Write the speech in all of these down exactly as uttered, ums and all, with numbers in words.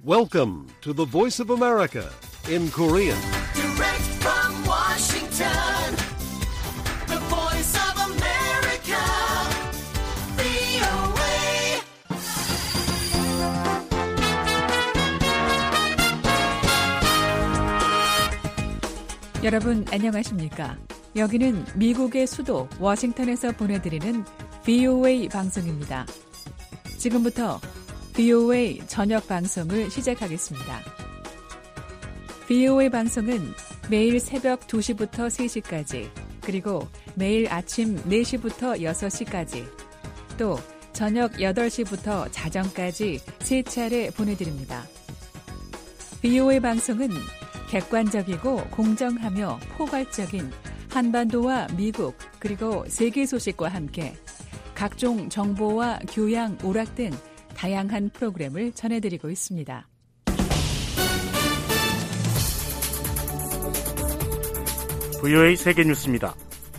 Welcome to the Voice of America in Korean. Direct from Washington, the Voice of America, 브이오에이. 여러분 안녕하십니까? 여기는 미국의 수도 워싱턴에서 보내드리는 브이오에이 방송입니다. 지금부터 브이오에이 저녁 방송을 시작하겠습니다. 브이오에이 방송은 매일 새벽 두 시부터 세 시까지, 그리고 매일 아침 네 시부터 여섯 시까지, 또 저녁 여덟 시부터 자정까지 세 차례 보내드립니다. 브이오에이 방송은 객관적이고 공정하며 포괄적인 한반도와 미국 그리고 세계 소식과 함께 각종 정보와 교양, 오락 등 다양한 프로그램을 전해드리고 있습니다. 브이오에이 세계뉴스입니다.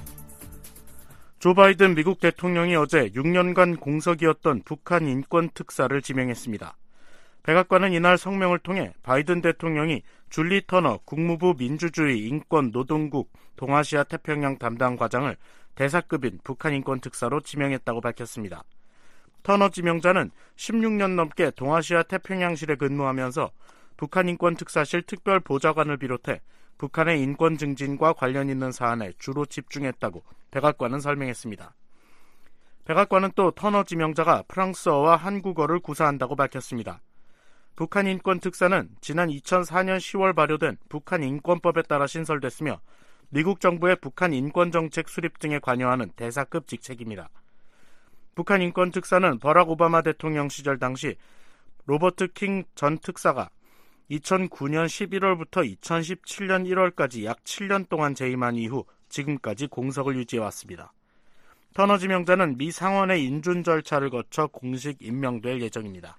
조 바이든 미국 대통령이 어제 육 년간 공석이었던 북한 인권특사를 지명했습니다. 백악관은 이날 성명을 통해 바이든 대통령이 줄리 터너 국무부 민주주의 인권 노동국 동아시아 태평양 담당 과장을 대사급인 북한 인권특사로 지명했다고 밝혔습니다. 터너 지명자는 십육 년 넘게 동아시아 태평양실에 근무하면서 북한 인권특사실 특별보좌관을 비롯해 북한의 인권 증진과 관련 있는 사안에 주로 집중했다고 백악관은 설명했습니다. 백악관은 또 터너 지명자가 프랑스어와 한국어를 구사한다고 밝혔습니다. 북한 인권특사는 지난 이천사 년 시월 발효된 북한 인권법에 따라 신설됐으며 미국 정부의 북한 인권정책 수립 등에 관여하는 대사급 직책입니다. 북한 인권특사는 버락 오바마 대통령 시절 당시 로버트 킹 전 특사가 이천구 년 십일월부터 이천십칠 년 일월까지 약 칠 년 동안 재임한 이후 지금까지 공석을 유지해왔습니다. 터너 지명자는 미 상원의 인준 절차를 거쳐 공식 임명될 예정입니다.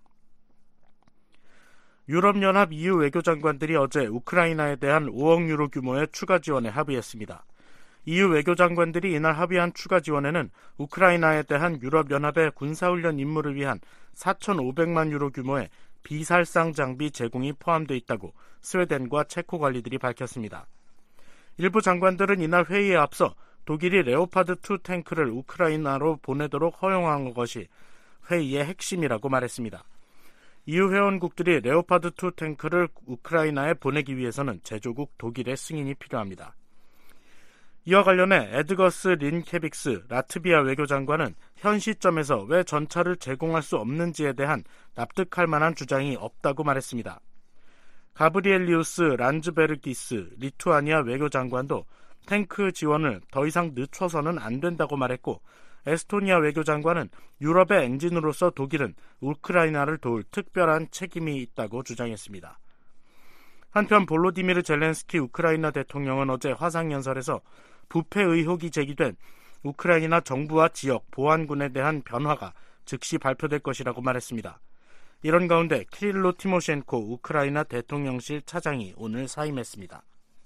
유럽연합 이유 외교장관들이 어제 우크라이나에 대한 오억 유로 규모의 추가 지원에 합의했습니다. 이유 외교장관들이 이날 합의한 추가 지원에는 우크라이나에 대한 유럽연합의 군사훈련 임무를 위한 사천오백만 유로 규모의 비살상 장비 제공이 포함되어 있다고 스웨덴과 체코 관리들이 밝혔습니다. 일부 장관들은 이날 회의에 앞서 독일이 레오파드 투 탱크를 우크라이나로 보내도록 허용한 것이 회의의 핵심이라고 말했습니다. 이유 회원국들이 레오파드 투 탱크를 우크라이나에 보내기 위해서는 제조국 독일의 승인이 필요합니다. 이와 관련해 에드거스 린케빅스 라트비아 외교장관은 현 시점에서 왜 전차를 제공할 수 없는지에 대한 납득할 만한 주장이 없다고 말했습니다. 가브리엘리우스 란즈베르기스 리투아니아 외교장관도 탱크 지원을 더 이상 늦춰서는 안 된다고 말했고, 에스토니아 외교장관은 유럽의 엔진으로서 독일은 우크라이나를 도울 특별한 책임이 있다고 주장했습니다. 한편 볼로디미르 젤렌스키 우크라이나 대통령은 어제 화상연설에서 부패 의혹이 제기된 우크라이나 정부와 지역 보안군에 대한 변화가 즉시 발표될 것이라고 말했습니다. 이런 가운데 키릴로 티모셴코 우크라이나 대통령실 차장이 오늘 사임했습니다.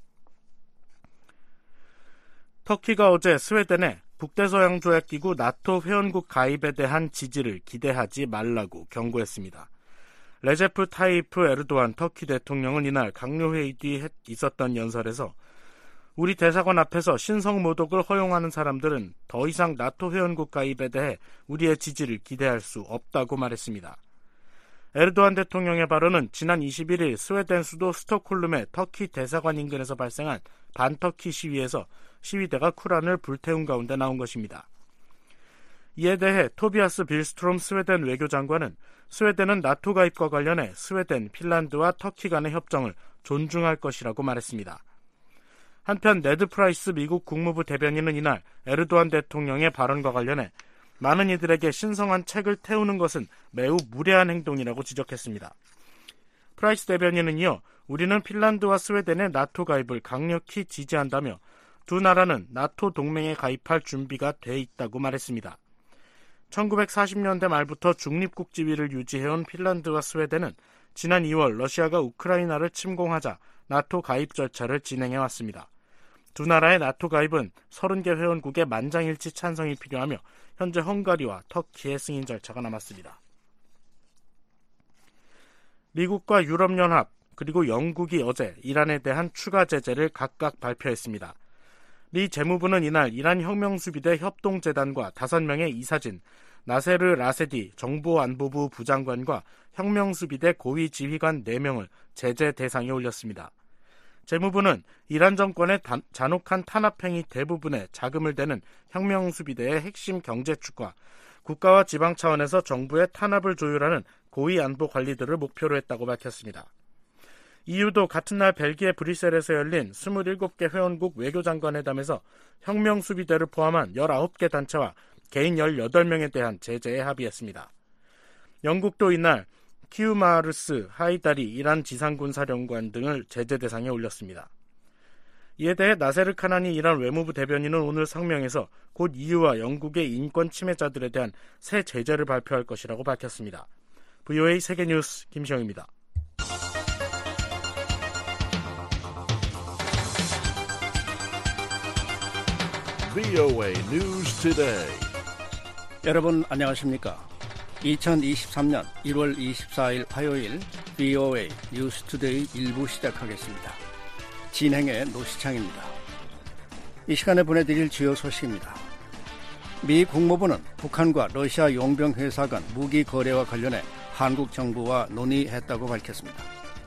터키가 어제 스웨덴에 북대서양조약기구 나토 회원국 가입에 대한 지지를 기대하지 말라고 경고했습니다. 레제프 타이프 에르도안 터키 대통령은 이날 강요회의 뒤 있었던 연설에서 우리 대사관 앞에서 신성모독을 허용하는 사람들은 더 이상 나토 회원국 가입에 대해 우리의 지지를 기대할 수 없다고 말했습니다. 에르도안 대통령의 발언은 지난 이십일 일 스웨덴 수도 스톡홀름의 터키 대사관 인근에서 발생한 반터키 시위에서 시위대가 쿠란을 불태운 가운데 나온 것입니다. 이에 대해 토비아스 빌스트롬 스웨덴 외교장관은 스웨덴은 나토 가입과 관련해 스웨덴, 핀란드와 터키 간의 협정을 존중할 것이라고 말했습니다. 한편 네드 프라이스 미국 국무부 대변인은 이날 에르도안 대통령의 발언과 관련해 많은 이들에게 신성한 책을 태우는 것은 매우 무례한 행동이라고 지적했습니다. 프라이스 대변인은 이어 우리는 핀란드와 스웨덴의 나토 가입을 강력히 지지한다며 두 나라는 나토 동맹에 가입할 준비가 돼 있다고 말했습니다. 천구백사십 년대 말부터 중립국 지위를 유지해온 핀란드와 스웨덴은 지난 이월 러시아가 우크라이나를 침공하자 나토 가입 절차를 진행해왔습니다. 두 나라의 나토 가입은 서른 개 회원국의 만장일치 찬성이 필요하며 현재 헝가리와 터키의 승인 절차가 남았습니다. 미국과 유럽연합 그리고 영국이 어제 이란에 대한 추가 제재를 각각 발표했습니다. 미 재무부는 이날 이란 혁명수비대 협동재단과 다섯 명의 이사진, 나세르 라세디 정보안보부 부장관과 혁명수비대 고위지휘관 네 명을 제재 대상에 올렸습니다. 재무부는 이란 정권의 단, 잔혹한 탄압행위 대부분에 자금을 대는 혁명수비대의 핵심 경제축과 국가와 지방 차원에서 정부의 탄압을 조율하는 고위 안보 관리들을 목표로 했다고 밝혔습니다. 이유도 같은 날 벨기에 브뤼셀에서 열린 스물일곱 개 회원국 외교장관회담에서 혁명수비대를 포함한 열아홉 개 단체와 개인 열여덟 명에 대한 제재에 합의했습니다. 영국도 이날 키우마르스 하이다리 이란 지상군 사령관 등을 제재 대상에 올렸습니다. 이에 대해 나세르 카나니 이란 외무부 대변인은 오늘 성명에서 곧 이유와 영국의 인권 침해자들에 대한 새 제재를 발표할 것이라고 밝혔습니다. 브이오에이 세계뉴스 김시영입니다. 브이오에이 News Today. 여러분 안녕하십니까? 이천이십삼년 일월 이십사일 화요일 브이오에이 뉴스 투데이 일부 시작하겠습니다. 진행의 노시창입니다. 이 시간에 보내드릴 주요 소식입니다. 미 국무부는 북한과 러시아 용병 회사 간 무기 거래와 관련해 한국 정부와 논의했다고 밝혔습니다.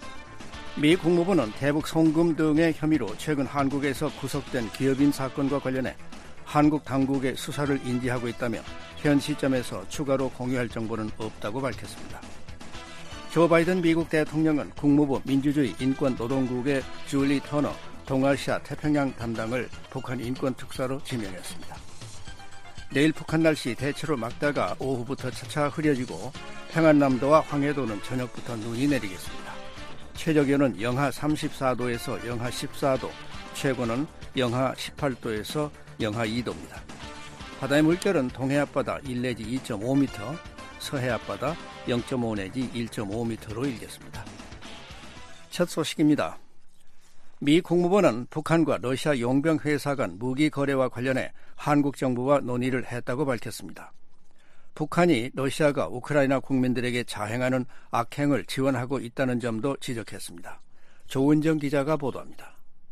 미 국무부는 대북 송금 등의 혐의로 최근 한국에서 구속된 기업인 사건과 관련해 한국 당국의 수사를 인지하고 있다며 현 시점에서 추가로 공유할 정보는 없다고 밝혔습니다. 조 바이든 미국 대통령은 국무부 민주주의 인권노동국의 줄리 터너 동아시아 태평양 담당을 북한 인권특사로 지명했습니다. 내일 북한 날씨 대체로 맑다가 오후부터 차차 흐려지고 평안남도와 황해도는 저녁부터 눈이 내리겠습니다. 최저기온은 영하 삼십사도에서 영하 십사도, 최고는 영하 십팔도에서 영하 이도입니다. 바다의 물결은 동해 앞바다 일 내지 이 점 오 미터, 서해 앞바다 영 점 오 내지 일 점 오 미터로 일겠습니다. 첫 소식입니다. 미 국무부는 북한과 러시아 용병 회사 간 무기 거래와 관련해 한국 정부와 논의를 했다고 밝혔습니다. 북한이 러시아가 우크라이나 국민들에게 자행하는 악행을 지원하고 있다는 점도 지적했습니다. 조은정 기자가 보도합니다.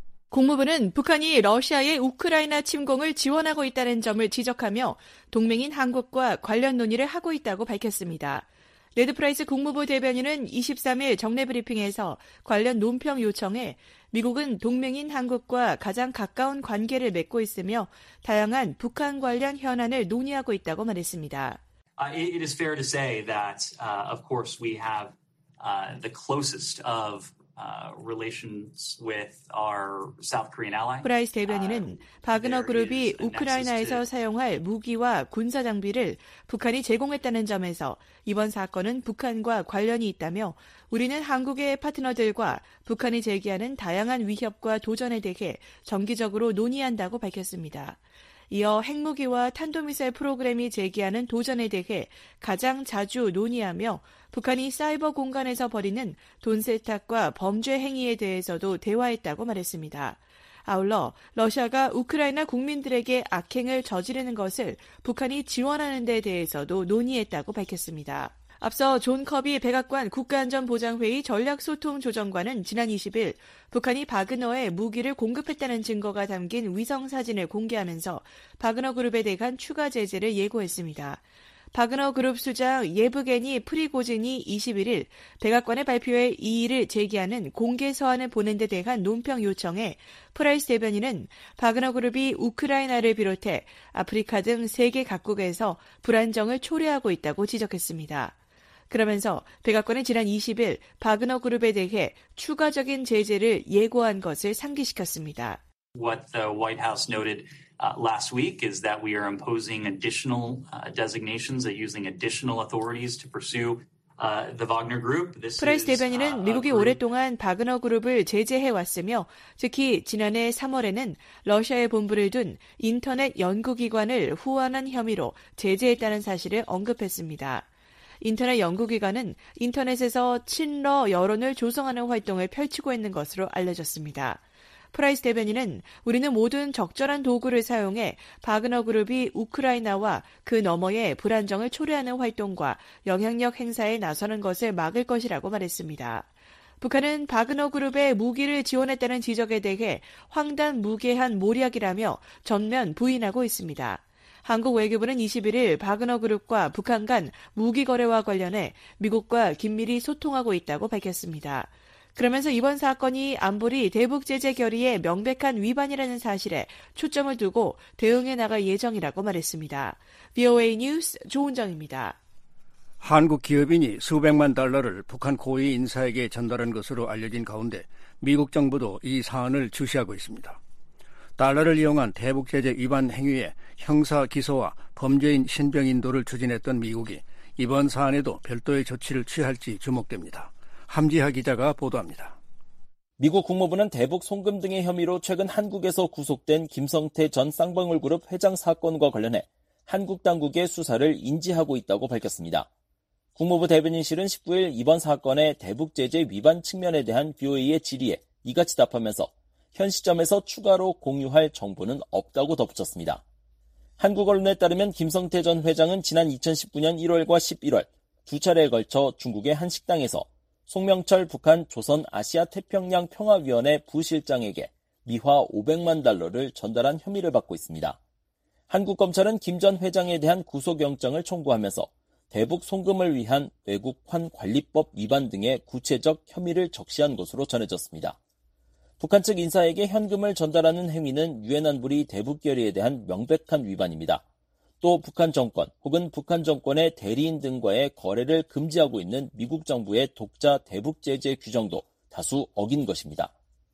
국무부는 북한이 러시아의 우크라이나 침공을 지원하고 있다는 점을 지적하며 동맹인 한국과 관련 논의를 하고 있다고 밝혔습니다. 레드프라이스 국무부 대변인은 이십삼일 정례 브리핑에서 관련 논평 요청에 미국은 동맹인 한국과 가장 가까운 관계를 맺고 있으며 다양한 북한 관련 현안을 논의하고 있다고 말했습니다. Uh, it, it is fair to say that, uh, of course, we have uh, the closest of Uh, relations with our South Korean ally. 프라이스 대변인은 바그너 그룹이 우크라이나에서 사용할 무기와 군사 장비를 북한이 제공했다는 점에서 이번 사건은 북한과 관련이 있다며 우리는 한국의 파트너들과 북한이 제기하는 다양한 위협과 도전에 대해 정기적으로 논의한다고 밝혔습니다. 이어 핵무기와 탄도미사일 프로그램이 제기하는 도전에 대해 가장 자주 논의하며 북한이 사이버 공간에서 벌이는 돈 세탁과 범죄 행위에 대해서도 대화했다고 말했습니다. 아울러 러시아가 우크라이나 국민들에게 악행을 저지르는 것을 북한이 지원하는 데 대해서도 논의했다고 밝혔습니다. 앞서 존 커비 백악관 국가안전보장회의 전략소통조정관은 지난 이십일 북한이 바그너에 무기를 공급했다는 증거가 담긴 위성사진을 공개하면서 바그너 그룹에 대한 추가 제재를 예고했습니다. 바그너 그룹 수장 예브게니 프리고진이 이십일일 백악관의 발표에 이의를 제기하는 공개 서한을 보낸 데 대한 논평 요청에 프라이스 대변인은 바그너 그룹이 우크라이나를 비롯해 아프리카 등 세계 각국에서 불안정을 초래하고 있다고 지적했습니다. 그러면서 백악관은 지난 이십일 바그너 그룹에 대해 추가적인 제재를 예고한 것을 상기시켰습니다. What the White House noted uh, last week is that we are imposing additional uh, designations, uh, using additional authorities to pursue uh, the Wagner Group. This 프라이스 is, 대변인은 uh, 미국이 오랫동안 바그너 그룹을 제재해왔으며 특히 지난해 삼월에는 러시아에 본부를 둔 인터넷 연구기관을 후원한 혐의로 제재했다는 사실을 언급했습니다. 인터넷 연구기관은 인터넷에서 친러 여론을 조성하는 활동을 펼치고 있는 것으로 알려졌습니다. 프라이스 대변인은 우리는 모든 적절한 도구를 사용해 바그너 그룹이 우크라이나와 그 너머의 불안정을 초래하는 활동과 영향력 행사에 나서는 것을 막을 것이라고 말했습니다. 북한은 바그너 그룹의 무기를 지원했다는 지적에 대해 황당무계한 모략이라며 전면 부인하고 있습니다. 한국 외교부는 이십일일 바그너 그룹과 북한 간 무기 거래와 관련해 미국과 긴밀히 소통하고 있다고 밝혔습니다. 그러면서 이번 사건이 안보리 대북 제재 결의의 명백한 위반이라는 사실에 초점을 두고 대응해 나갈 예정이라고 말했습니다. 브이오에이 뉴스 조은정입니다. 한국 기업인이 수백만 달러를 북한 고위 인사에게 전달한 것으로 알려진 가운데 미국 정부도 이 사안을 주시하고 있습니다. 달러를 이용한 대북 제재 위반 행위에 형사 기소와 범죄인 신병 인도를 추진했던 미국이 이번 사안에도 별도의 조치를 취할지 주목됩니다. 함지하 기자가 보도합니다. 미국 국무부는 대북 송금 등의 혐의로 최근 한국에서 구속된 김성태 전 쌍방울그룹 회장 사건과 관련해 한국 당국의 수사를 인지하고 있다고 밝혔습니다. 국무부 대변인실은 십구일 이번 사건의 대북 제재 위반 측면에 대한 브이오에이의 질의에 이같이 답하면서 현 시점에서 추가로 공유할 정보는 없다고 덧붙였습니다. 한국 언론에 따르면 김성태 전 회장은 지난 이천십구년 일월과 십일월 두 차례에 걸쳐 중국의 한 식당에서 송명철 북한 조선 아시아 태평양 평화위원회 부실장에게 미화 오백만 달러를 전달한 혐의를 받고 있습니다. 한국 검찰은 김 전 회장에 대한 구속영장을 청구하면서 대북 송금을 위한 외국환 관리법 위반 등의 구체적 혐의를 적시한 것으로 전해졌습니다. 북한 측 인사에게 현금을 전달하는 행위는 유엔 안보리 대북 결의에 대한 명백한 위반입니다. 또 북한 정권 혹은 북한 정권의 대리인 등과의 거래를 금지하고 있는 미국 정부의 독자 대북 제재 규정도 다수 어긴 것입니다.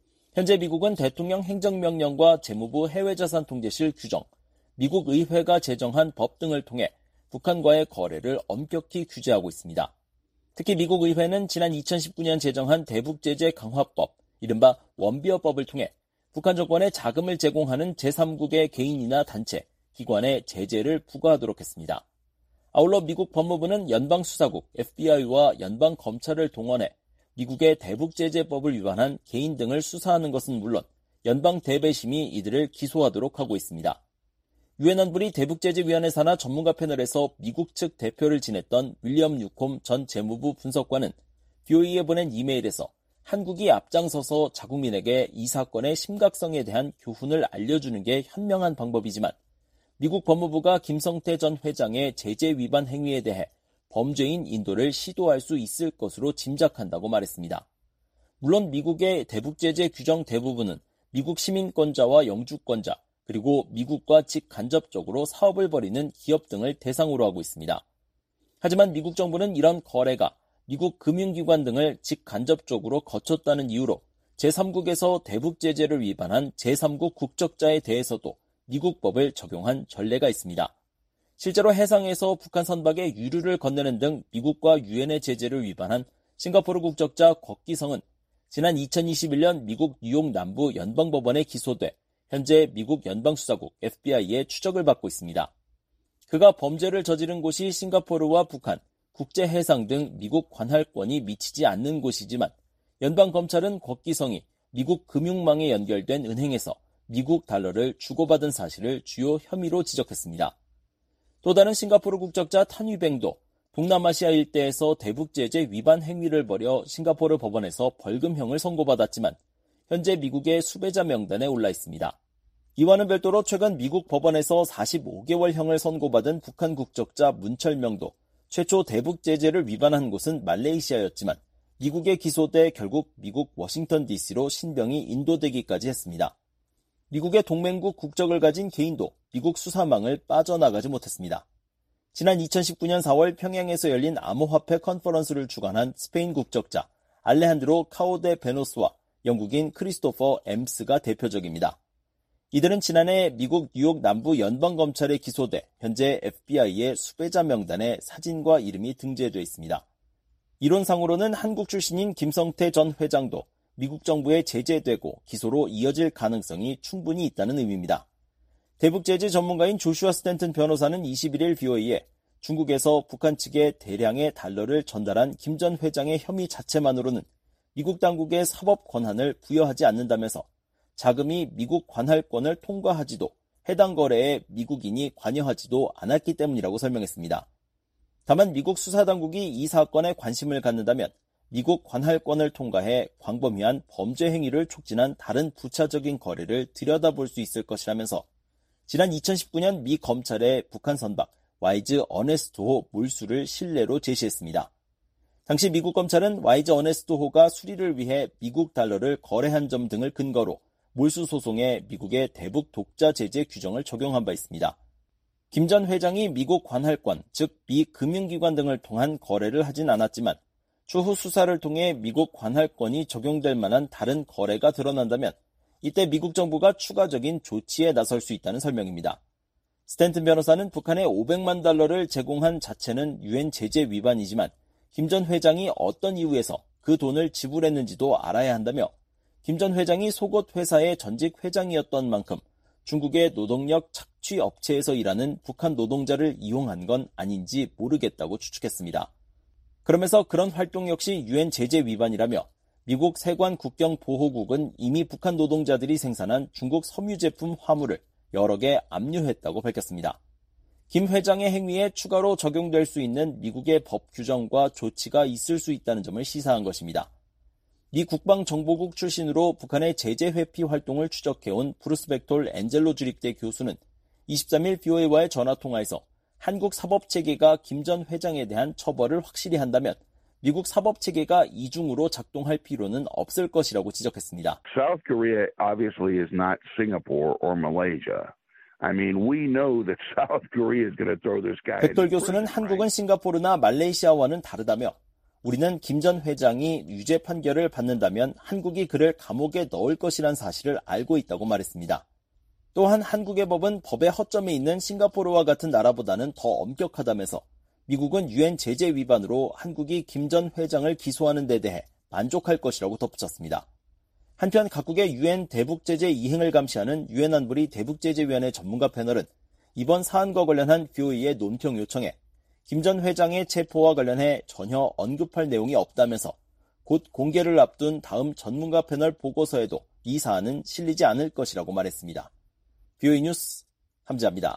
현재 미국은 대통령 행정명령과 재무부 해외자산 통제실 규정, 미국 의회가 제정한 법 등을 통해 북한과의 거래를 엄격히 규제하고 있습니다. 특히 미국 의회는 지난 이천십구년 제정한 대북제재 강화법, 이른바 원비어법을 통해 북한 정권에 자금을 제공하는 제삼국의 개인이나 단체, 기관에 제재를 부과하도록 했습니다. 아울러 미국 법무부는 연방수사국 에프비아이와 연방검찰을 동원해 미국의 대북제재법을 위반한 개인 등을 수사하는 것은 물론 연방대배심이 이들을 기소하도록 하고 있습니다. 유엔 안보리 대북제재위원회 산하 전문가 패널에서 미국 측 대표를 지냈던 윌리엄 뉴콤 전 재무부 분석관은 브이오에이에 보낸 이메일에서 한국이 앞장서서 자국민에게 이 사건의 심각성에 대한 교훈을 알려주는 게 현명한 방법이지만 미국 법무부가 김성태 전 회장의 제재 위반 행위에 대해 범죄인 인도를 시도할 수 있을 것으로 짐작한다고 말했습니다. 물론 미국의 대북제재 규정 대부분은 미국 시민권자와 영주권자, 그리고 미국과 직간접적으로 사업을 벌이는 기업 등을 대상으로 하고 있습니다. 하지만 미국 정부는 이런 거래가 미국 금융기관 등을 직간접적으로 거쳤다는 이유로 제삼국에서 대북제재를 위반한 제삼국 국적자에 대해서도 미국 법을 적용한 전례가 있습니다. 실제로 해상에서 북한 선박에 유류를 건네는 등 미국과 유엔의 제재를 위반한 싱가포르 국적자 곽기성은 지난 이천이십일년 미국 뉴욕 남부 연방법원에 기소돼 현재 미국 연방수사국 에프비아이의 추적을 받고 있습니다. 그가 범죄를 저지른 곳이 싱가포르와 북한, 국제해상 등 미국 관할권이 미치지 않는 곳이지만 연방검찰은 곽기성이 미국 금융망에 연결된 은행에서 미국 달러를 주고받은 사실을 주요 혐의로 지적했습니다. 또 다른 싱가포르 국적자 탄위뱅도 동남아시아 일대에서 대북제재 위반 행위를 벌여 싱가포르 법원에서 벌금형을 선고받았지만 현재 미국의 수배자 명단에 올라 있습니다. 이와는 별도로 최근 미국 법원에서 사십오개월형을 선고받은 북한 국적자 문철명도 최초 대북 제재를 위반한 곳은 말레이시아였지만 미국에 기소돼 결국 미국 워싱턴 디씨로 신병이 인도되기까지 했습니다. 미국의 동맹국 국적을 가진 개인도 미국 수사망을 빠져나가지 못했습니다. 지난 이천십구년 사월 평양에서 열린 암호화폐 컨퍼런스를 주관한 스페인 국적자 알레한드로 카오데 베노스와 영국인 크리스토퍼 엠스가 대표적입니다. 이들은 지난해 미국 뉴욕 남부 연방검찰에 기소돼 현재 에프비아이의 수배자 명단에 사진과 이름이 등재되어 있습니다. 이론상으로는 한국 출신인 김성태 전 회장도 미국 정부에 제재되고 기소로 이어질 가능성이 충분히 있다는 의미입니다. 대북제재 전문가인 조슈아 스탠튼 변호사는 이십일일 브이오에이에 중국에서 북한 측에 대량의 달러를 전달한 김 전 회장의 혐의 자체만으로는 미국 당국의 사법 권한을 부여하지 않는다면서 자금이 미국 관할권을 통과하지도 해당 거래에 미국인이 관여하지도 않았기 때문이라고 설명했습니다. 다만 미국 수사당국이 이 사건에 관심을 갖는다면 미국 관할권을 통과해 광범위한 범죄 행위를 촉진한 다른 부차적인 거래를 들여다볼 수 있을 것이라면서 지난 이천십구 년 미 검찰의 북한 선박 와이즈 어네스트호 몰수를 실례로 제시했습니다. 당시 미국 검찰은 와이즈 어네스트호가 수리를 위해 미국 달러를 거래한 점 등을 근거로 몰수 소송에 미국의 대북 독자 제재 규정을 적용한 바 있습니다. 김 전 회장이 미국 관할권, 즉 미 금융기관 등을 통한 거래를 하진 않았지만 추후 수사를 통해 미국 관할권이 적용될 만한 다른 거래가 드러난다면 이때 미국 정부가 추가적인 조치에 나설 수 있다는 설명입니다. 스탠튼 변호사는 북한에 오백만 달러를 제공한 자체는 유엔 제재 위반이지만 김 전 회장이 어떤 이유에서 그 돈을 지불했는지도 알아야 한다며 김 전 회장이 속옷 회사의 전직 회장이었던 만큼 중국의 노동력 착취 업체에서 일하는 북한 노동자를 이용한 건 아닌지 모르겠다고 추측했습니다. 그러면서 그런 활동 역시 유엔 제재 위반이라며 미국 세관 국경보호국은 이미 북한 노동자들이 생산한 중국 섬유 제품 화물을 여러 개 압류했다고 밝혔습니다. 김 회장의 행위에 추가로 적용될 수 있는 미국의 법 규정과 조치가 있을 수 있다는 점을 시사한 것입니다. 미 국방정보국 출신으로 북한의 제재 회피 활동을 추적해온 브루스 벡톨 엔젤로 주립대 교수는 이십삼 일 브이오에이와의 전화통화에서 한국 사법체계가 김 전 회장에 대한 처벌을 확실히 한다면 미국 사법체계가 이중으로 작동할 필요는 없을 것이라고 지적했습니다. South Korea obviously is not Singapore or Malaysia. I mean, we know that South Korea is going to throw this guy. 벡톨 교수는 한국은 싱가포르나 말레이시아와는 다르다며 우리는 김 전 회장이 유죄 판결을 받는다면 한국이 그를 감옥에 넣을 것이란 사실을 알고 있다고 말했습니다. 또한 한국의 법은 법의 허점에 있는 싱가포르와 같은 나라보다는 더 엄격하다면서 미국은 유엔 제재 위반으로 한국이 김 전 회장을 기소하는 데 대해 만족할 것이라고 덧붙였습니다. 한편 각국의 유엔 대북제재 이행을 감시하는 유엔 안보리 대북제재위원회 전문가 패널은 이번 사안과 관련한 브이오에이의 논평 요청에 김 전 회장의 체포와 관련해 전혀 언급할 내용이 없다면서 곧 공개를 앞둔 다음 전문가 패널 보고서에도 이 사안은 실리지 않을 것이라고 말했습니다. 브이오에이 뉴스 함지아입니다.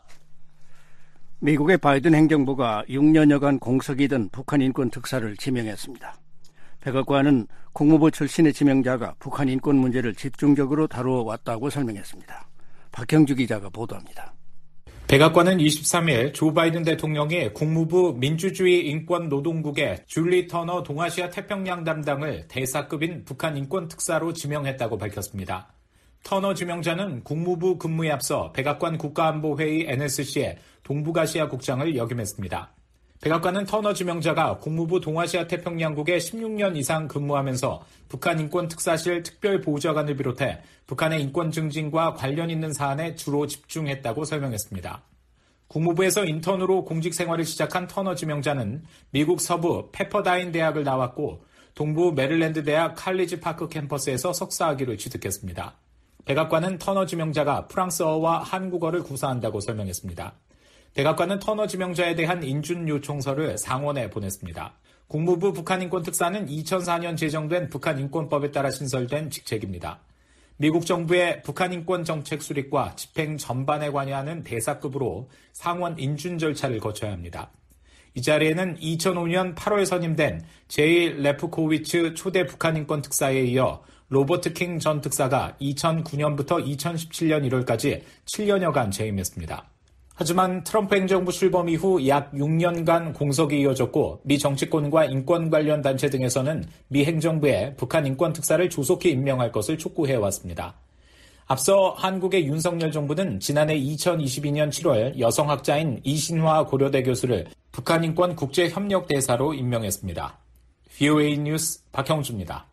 미국의 바이든 행정부가 육 년여간 공석이던 북한 인권 특사를 지명했습니다. 백악관은 국무부 출신의 지명자가 북한 인권 문제를 집중적으로 다루어왔다고 설명했습니다. 박형주 기자가 보도합니다. 백악관은 이십삼 일 조 바이든 대통령이 국무부 민주주의 인권 노동국의 줄리 터너 동아시아 태평양 담당을 대사급인 북한 인권 특사로 지명했다고 밝혔습니다. 터너 지명자는 국무부 근무에 앞서 백악관 국가안보회의 엔에스씨의 동북아시아 국장을 역임했습니다. 백악관은 터너 지명자가 국무부 동아시아 태평양국에 십육 년 이상 근무하면서 북한 인권 특사실 특별보좌관을 비롯해 북한의 인권 증진과 관련 있는 사안에 주로 집중했다고 설명했습니다. 국무부에서 인턴으로 공직 생활을 시작한 터너 지명자는 미국 서부 페퍼다인 대학을 나왔고 동부 메릴랜드 대학 칼리지 파크 캠퍼스에서 석사학위를 취득했습니다. 백악관은 터너 지명자가 프랑스어와 한국어를 구사한다고 설명했습니다. 백악관은 터너 지명자에 대한 인준 요청서를 상원에 보냈습니다. 국무부 북한인권특사는 이천사 년 제정된 북한인권법에 따라 신설된 직책입니다. 미국 정부의 북한인권 정책 수립과 집행 전반에 관여하는 대사급으로 상원 인준 절차를 거쳐야 합니다. 이 자리에는 이천오 년 팔월 선임된 제이 레프코비츠 초대 북한인권 특사에 이어 로버트 킹 전 특사가 이천구 년부터 이천십칠 년 일월까지 칠 년여간 재임했습니다. 하지만 트럼프 행정부 출범 이후 약 육 년간 공석이 이어졌고 미 정치권과 인권 관련 단체 등에서는 미 행정부에 북한 인권 특사를 조속히 임명할 것을 촉구해왔습니다. 앞서 한국의 윤석열 정부는 지난해 이천이십이 년 칠월 여성학자인 이신화 고려대 교수를 북한인권 국제협력대사로 임명했습니다. 브이오에이 뉴스 박형주입니다.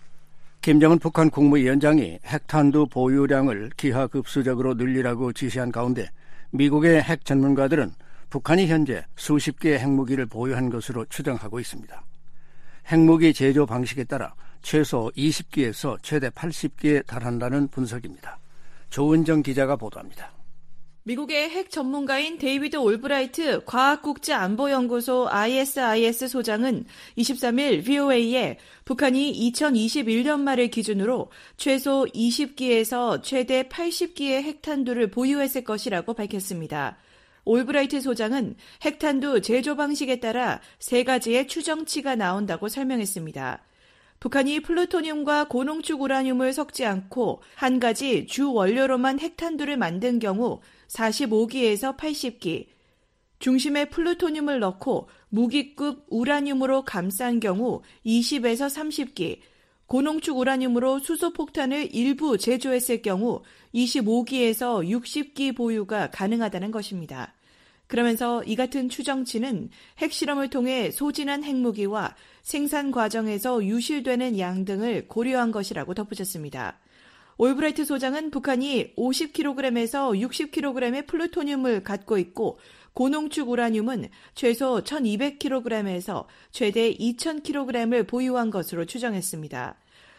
김정은 북한 국무위원장이 핵탄두 보유량을 기하급수적으로 늘리라고 지시한 가운데 미국의 핵 전문가들은 북한이 현재 수십 개의 핵무기를 보유한 것으로 추정하고 있습니다. 핵무기 제조 방식에 따라 최소 이십 기에서 최대 팔십 기에 달한다는 분석입니다. 조은정 기자가 보도합니다. 미국의 핵 전문가인 데이비드 올브라이트 과학국제안보연구소 아이에스아이에스 소장은 이십삼 일 브이오에이에 북한이 이천이십일 년 말을 기준으로 최소 이십 기에서 최대 팔십 기의 핵탄두를 보유했을 것이라고 밝혔습니다. 올브라이트 소장은 핵탄두 제조 방식에 따라 세 가지의 추정치가 나온다고 설명했습니다. 북한이 플루토늄과 고농축 우라늄을 섞지 않고 한 가지 주 원료로만 핵탄두를 만든 경우 사십오 기에서 팔십 기, 중심에 플루토늄을 넣고 무기급 우라늄으로 감싼 경우 이십에서 삼십 기, 고농축 우라늄으로 수소폭탄을 일부 제조했을 경우 이십오 기에서 육십 기 보유가 가능하다는 것입니다. 그러면서 이 같은 추정치는 핵실험을 통해 소진한 핵무기와 생산 과정에서 유실되는 양 등을 고려한 것이라고 덧붙였습니다. 올브라이트 소장은 북한이 오십 킬로그램에서 육십 킬로그램의 플루토늄을 갖고 있고 고농축 우라늄은 최소 천이백 킬로그램에서 최대 이천 킬로그램을 보유한 것으로 추정했습니다.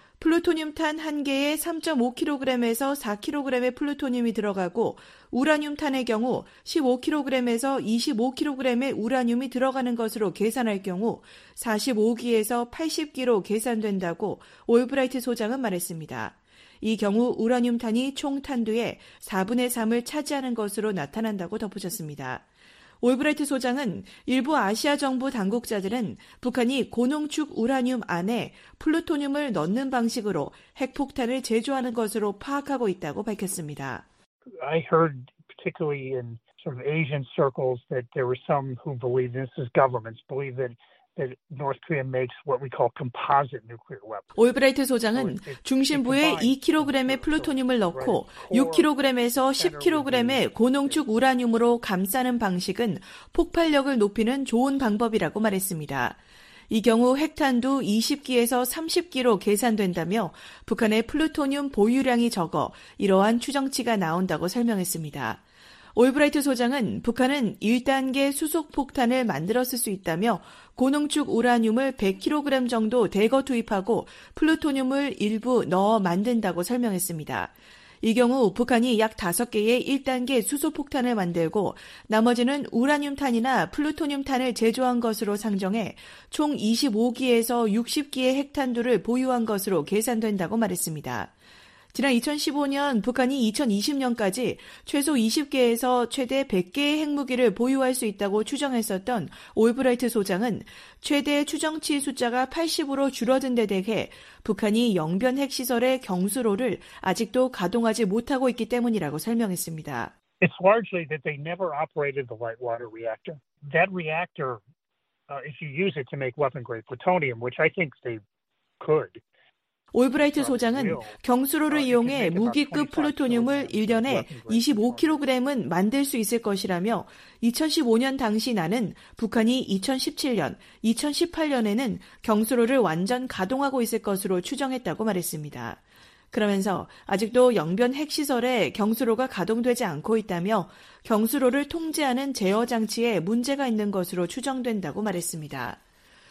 플루토늄탄 한 개에 삼 점 오 킬로그램에서 사 킬로그램의 플루토늄이 들어가고 우라늄탄의 경우 십오 킬로그램에서 이십오 킬로그램의 우라늄이 들어가는 것으로 계산할 경우 사십오 기에서 팔십 기로 계산된다고 올브라이트 소장은 말했습니다. 이 경우 우라늄탄이 총 탄두의 사분의 삼을 차지하는 것으로 나타난다고 덧붙였습니다. 올브라이트 소장은 일부 아시아 정부 당국자들은 북한이 고농축 우라늄 안에 플루토늄을 넣는 방식으로 핵폭탄을 제조하는 것으로 파악하고 있다고 밝혔습니다. I heard particularly in sort of Asian circles that there were some who believe this is governments believe that that North Korea makes what we call composite nuclear weapons. 올브라이트 소장은 중심부에 이 킬로그램의 플루토늄을 넣고 육 킬로그램에서 십 킬로그램의 고농축 우라늄으로 감싸는 방식은 폭발력을 높이는 좋은 방법이라고 말했습니다. 이 경우 핵탄두 이십 기에서 삼십 기로 계산된다며 북한의 플루토늄 보유량이 적어 이러한 추정치가 나온다고 설명했습니다. 올브라이트 소장은 북한은 일 단계 수속폭탄을 만들었을 수 있다며 고농축 우라늄을 백 킬로그램 정도 대거 투입하고 플루토늄을 일부 넣어 만든다고 설명했습니다. 이 경우 북한이 약 다섯 개의 일 단계 수소폭탄을 만들고 나머지는 우라늄탄이나 플루토늄탄을 제조한 것으로 상정해 총 이십오 기에서 육십 기의 핵탄두를 보유한 것으로 계산된다고 말했습니다. 지난 이천십오 년 북한이 이천이십 년까지 최소 이십 개에서 최대 백 개의 핵무기를 보유할 수 있다고 추정했었던 올브라이트 소장은 최대 추정치 숫자가 팔십으로 줄어든 데 대해 북한이 영변 핵시설의 경수로를 아직도 가동하지 못하고 있기 때문이라고 설명했습니다. It's largely that they never operated the light water reactor. That reactor, uh, if you use it to make weapon-grade plutonium, which I think they could, 올브라이트 소장은 경수로를 이용해 무기급 플루토늄을 일 년에 이십오 킬로그램은 만들 수 있을 것이라며 이천십오 년 당시 나는 북한이 이천십칠 년, 이천십팔 년에는 경수로를 완전 가동하고 있을 것으로 추정했다고 말했습니다. 그러면서 아직도 영변 핵시설에 경수로가 가동되지 않고 있다며 경수로를 통제하는 제어 장치에 문제가 있는 것으로 추정된다고 말했습니다.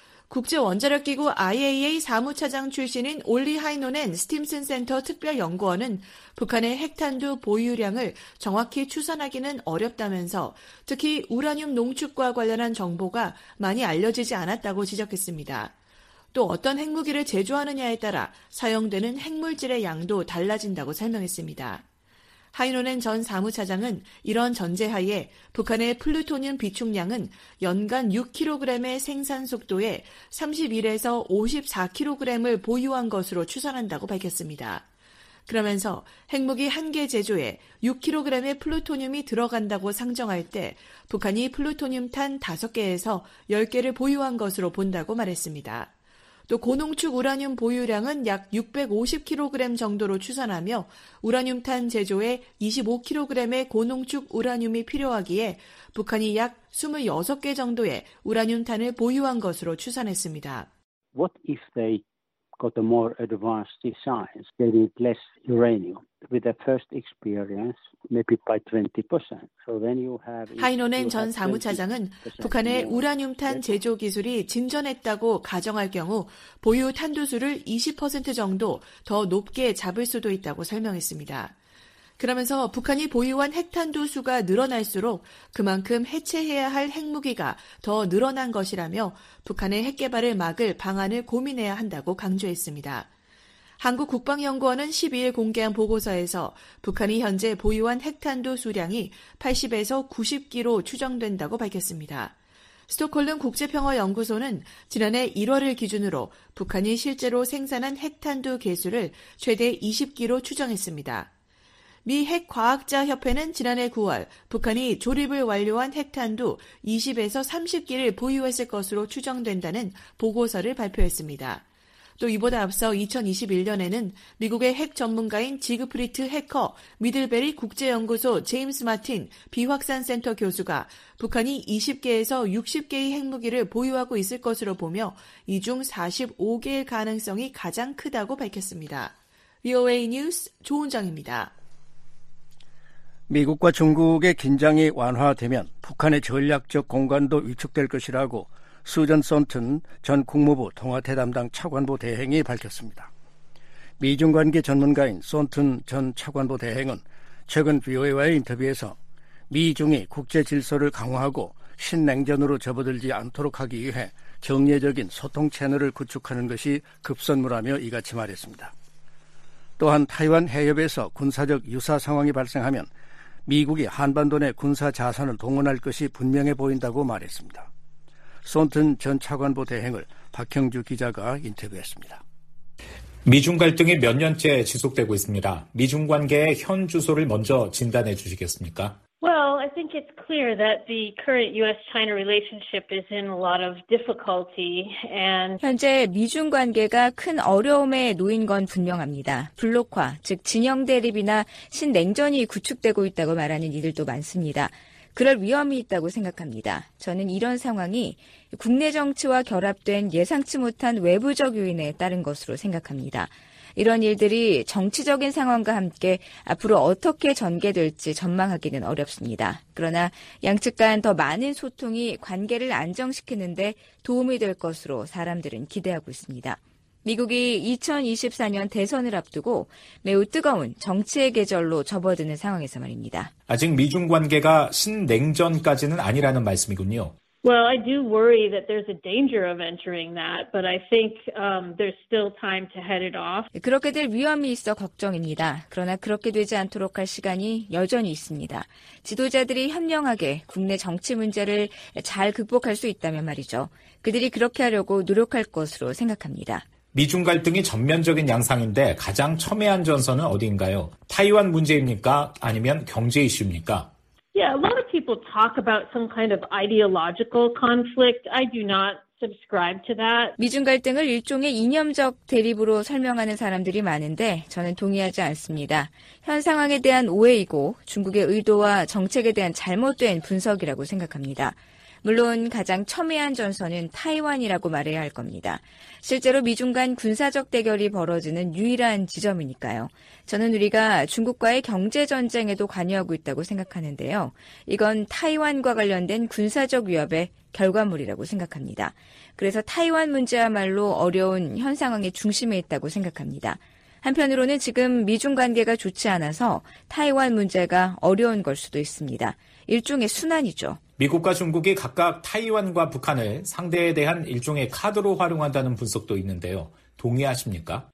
국제원자력기구 아이에이이에이 사무차장 출신인 올리 하이노넨 스팀슨 센터 특별연구원은 북한의 핵탄두 보유량을 정확히 추산하기는 어렵다면서 특히 우라늄 농축과 관련한 정보가 많이 알려지지 않았다고 지적했습니다. 또 어떤 핵무기를 제조하느냐에 따라 사용되는 핵물질의 양도 달라진다고 설명했습니다. 하이노넨 전 사무차장은 이런 전제하에 북한의 플루토늄 비축량은 연간 육 킬로그램의 생산 속도에 삼십일에서 오십사 킬로그램을 보유한 것으로 추산한다고 밝혔습니다. 그러면서 핵무기 한 개 제조에 육 킬로그램의 플루토늄이 들어간다고 상정할 때 북한이 플루토늄탄 다섯 개에서 십 개를 보유한 것으로 본다고 말했습니다. 또 고농축 우라늄 보유량은 약 육백오십 킬로그램 정도로 추산하며 우라늄탄 제조에 이십오 킬로그램의 고농축 우라늄이 필요하기에 북한이 약 이십육 개 정도의 우라늄탄을 보유한 것으로 추산했습니다. What if they got a more advanced designs? They need less uranium. With the first experience, maybe by twenty percent. So then you have. 하이노넨 전 사무차장은 북한의 우라늄탄 제조 기술이 진전했다고 가정할 경우 보유 탄두수를 이십 퍼센트 정도 더 높게 잡을 수도 있다고 설명했습니다. 그러면서 북한이 보유한 핵탄두 수가 늘어날수록 그만큼 해체해야 할 핵무기가 더 늘어난 것이라며 북한의 핵개발을 막을 방안을 고민해야 한다고 강조했습니다. 한국국방연구원은 십이일 공개한 보고서에서 북한이 현재 보유한 핵탄두 수량이 팔십에서 구십 기로 추정된다고 밝혔습니다. 스톡홀름 국제평화연구소는 지난해 일월을 기준으로 북한이 실제로 생산한 핵탄두 개수를 최대 이십 기로 추정했습니다. 미 핵과학자협회는 지난해 구월 북한이 조립을 완료한 핵탄두 이십에서 삼십 기를 보유했을 것으로 추정된다는 보고서를 발표했습니다. 또 이보다 앞서 이천이십일년에는 미국의 핵 전문가인 지그프리트 해커 미들베리 국제연구소 제임스 마틴 비확산센터 교수가 북한이 이십 개에서 육십 개의 핵무기를 보유하고 있을 것으로 보며 이 중 사십오 개의 가능성이 가장 크다고 밝혔습니다. 브이오에이 뉴스 조은정입니다. 미국과 중국의 긴장이 완화되면 북한의 전략적 공간도 위축될 것이라고 수전 썬튼 전 국무부 동아태 담당 차관보 대행이 밝혔습니다. 미중 관계 전문가인 썬튼 전 차관보 대행은 최근 브이오에이와의 인터뷰에서 미중이 국제 질서를 강화하고 신냉전으로 접어들지 않도록 하기 위해 정례적인 소통 채널을 구축하는 것이 급선무라며 이같이 말했습니다. 또한 타이완 해협에서 군사적 유사 상황이 발생하면 미국이 한반도 내 군사 자산을 동원할 것이 분명해 보인다고 말했습니다. 손튼 전 차관보 대행을 박형주 기자가 인터뷰했습니다. 미중 갈등이 몇 년째 지속되고 있습니다. 미중 관계의 현 주소를 먼저 진단해 주시겠습니까? Well, I think it's clear that the current U S-China relationship is in a lot of difficulty and 현재 미중 관계가 큰 어려움에 놓인 건 분명합니다. 블록화, 즉 진영 대립이나 신냉전이 구축되고 있다고 말하는 이들도 많습니다. 그럴 위험이 있다고 생각합니다. 저는 이런 상황이 국내 정치와 결합된 예상치 못한 외부적 요인에 따른 것으로 생각합니다. 이런 일들이 정치적인 상황과 함께 앞으로 어떻게 전개될지 전망하기는 어렵습니다. 그러나 양측 간 더 많은 소통이 관계를 안정시키는 데 도움이 될 것으로 사람들은 기대하고 있습니다. 미국이 이천이십사년 대선을 앞두고 매우 뜨거운 정치의 계절로 접어드는 상황에서 말입니다. 아직 미중 관계가 신냉전까지는 아니라는 말씀이군요. Well, I do worry that there's a danger of entering that, but I think um, there's still time to head it off. 그렇게 될 위험이 있어 걱정입니다. 그러나 그렇게 되지 않도록 할 시간이 여전히 있습니다. 지도자들이 현명하게 국내 정치 문제를 잘 극복할 수 있다면 말이죠. 그들이 그렇게 하려고 노력할 것으로 생각합니다. 미중 갈등이 전면적인 양상인데 가장 첨예한 전선은 어디인가요? 타이완 문제입니까? 아니면 경제 이슈입니까? Yeah, a lot of people talk about some kind of ideological conflict. I do not subscribe to that. 미중 갈등을 일종의 이념적 대립으로 설명하는 사람들이 많은데 저는 동의하지 않습니다. 현 상황에 대한 오해이고 중국의 의도와 정책에 대한 잘못된 분석이라고 생각합니다. 물론 가장 첨예한 전선은 타이완이라고 말해야 할 겁니다. 실제로 미중 간 군사적 대결이 벌어지는 유일한 지점이니까요. 저는 우리가 중국과의 경제전쟁에도 관여하고 있다고 생각하는데요. 이건 타이완과 관련된 군사적 위협의 결과물이라고 생각합니다. 그래서 타이완 문제야말로 어려운 현 상황의 중심에 있다고 생각합니다. 한편으로는 지금 미중 관계가 좋지 않아서 타이완 문제가 어려운 걸 수도 있습니다. 일종의 순환이죠. 미국과 중국이 각각 타이완과 북한을 상대에 대한 일종의 카드로 활용한다는 분석도 있는데요. 동의하십니까?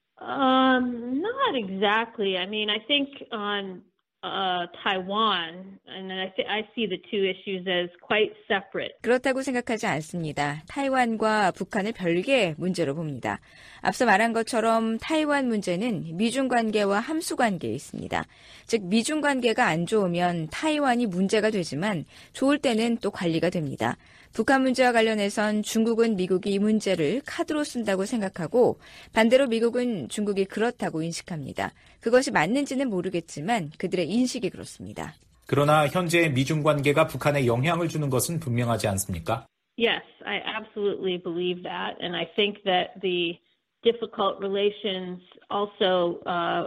Um, not exactly. I mean, I think on uh, Taiwan, and I, th- I see the two issues as quite separate. 그렇다고 생각하지 않습니다. 타이완과 북한을 별개의 문제로 봅니다. 앞서 말한 것처럼 타이완 문제는 미중 관계와 함수 관계에 있습니다. 즉 미중 관계가 안 좋으면 타이완이 문제가 되지만 좋을 때는 또 관리가 됩니다. 북한 문제와 관련해선 중국은 미국이 이 문제를 카드로 쓴다고 생각하고 반대로 미국은 중국이 그렇다고 인식합니다. 그것이 맞는지는 모르겠지만 그들의 인식이 그렇습니다. 그러나 현재 미중 관계가 북한에 영향을 주는 것은 분명하지 않습니까? Yes, I absolutely believe that, and I think that the difficult relations also uh,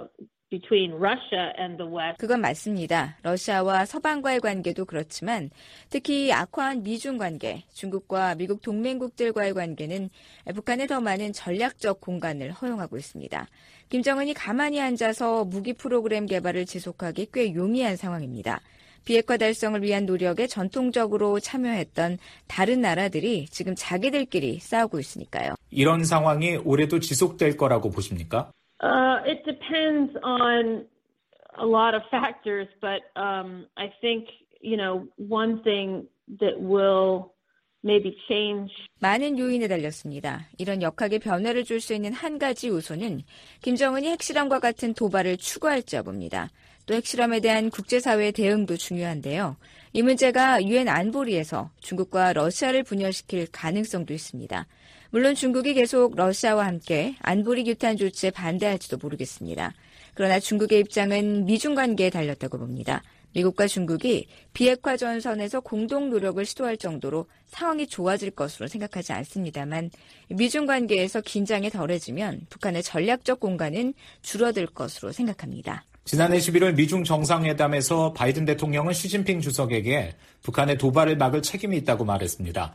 between Russia and the West. 그건 맞습니다. 러시아와 서방과의 관계도 그렇지만 특히 악화한 미중 관계, 중국과 미국 동맹국들과의 관계는 북한에 더 많은 전략적 공간을 허용하고 있습니다. 김정은이 가만히 앉아서 무기 프로그램 개발을 지속하기 꽤 용이한 상황입니다. 비핵화 달성을 위한 노력에 전통적으로 참여했던 다른 나라들이 지금 자기들끼리 싸우고 있으니까요. 이런 상황이 올해도 지속될 거라고 보십니까? Uh, it depends on a lot of factors, but um, I think, you know, one thing that will maybe change. 많은 요인에 달렸습니다. 이런 역학의 변화를 줄 수 있는 한 가지 요소는 김정은이 핵실험과 같은 도발을 추구할지 여부입니다. 또 핵실험에 대한 국제사회의 대응도 중요한데요. 이 문제가 유엔 안보리에서 중국과 러시아를 분열시킬 가능성도 있습니다. 물론 중국이 계속 러시아와 함께 안보리 규탄 조치에 반대할지도 모르겠습니다. 그러나 중국의 입장은 미중 관계에 달렸다고 봅니다. 미국과 중국이 비핵화 전선에서 공동 노력을 시도할 정도로 상황이 좋아질 것으로 생각하지 않습니다만 미중 관계에서 긴장이 덜해지면 북한의 전략적 공간은 줄어들 것으로 생각합니다. 지난해 십일월 미중 정상회담에서 바이든 대통령은 시진핑 주석에게 북한의 도발을 막을 책임이 있다고 말했습니다.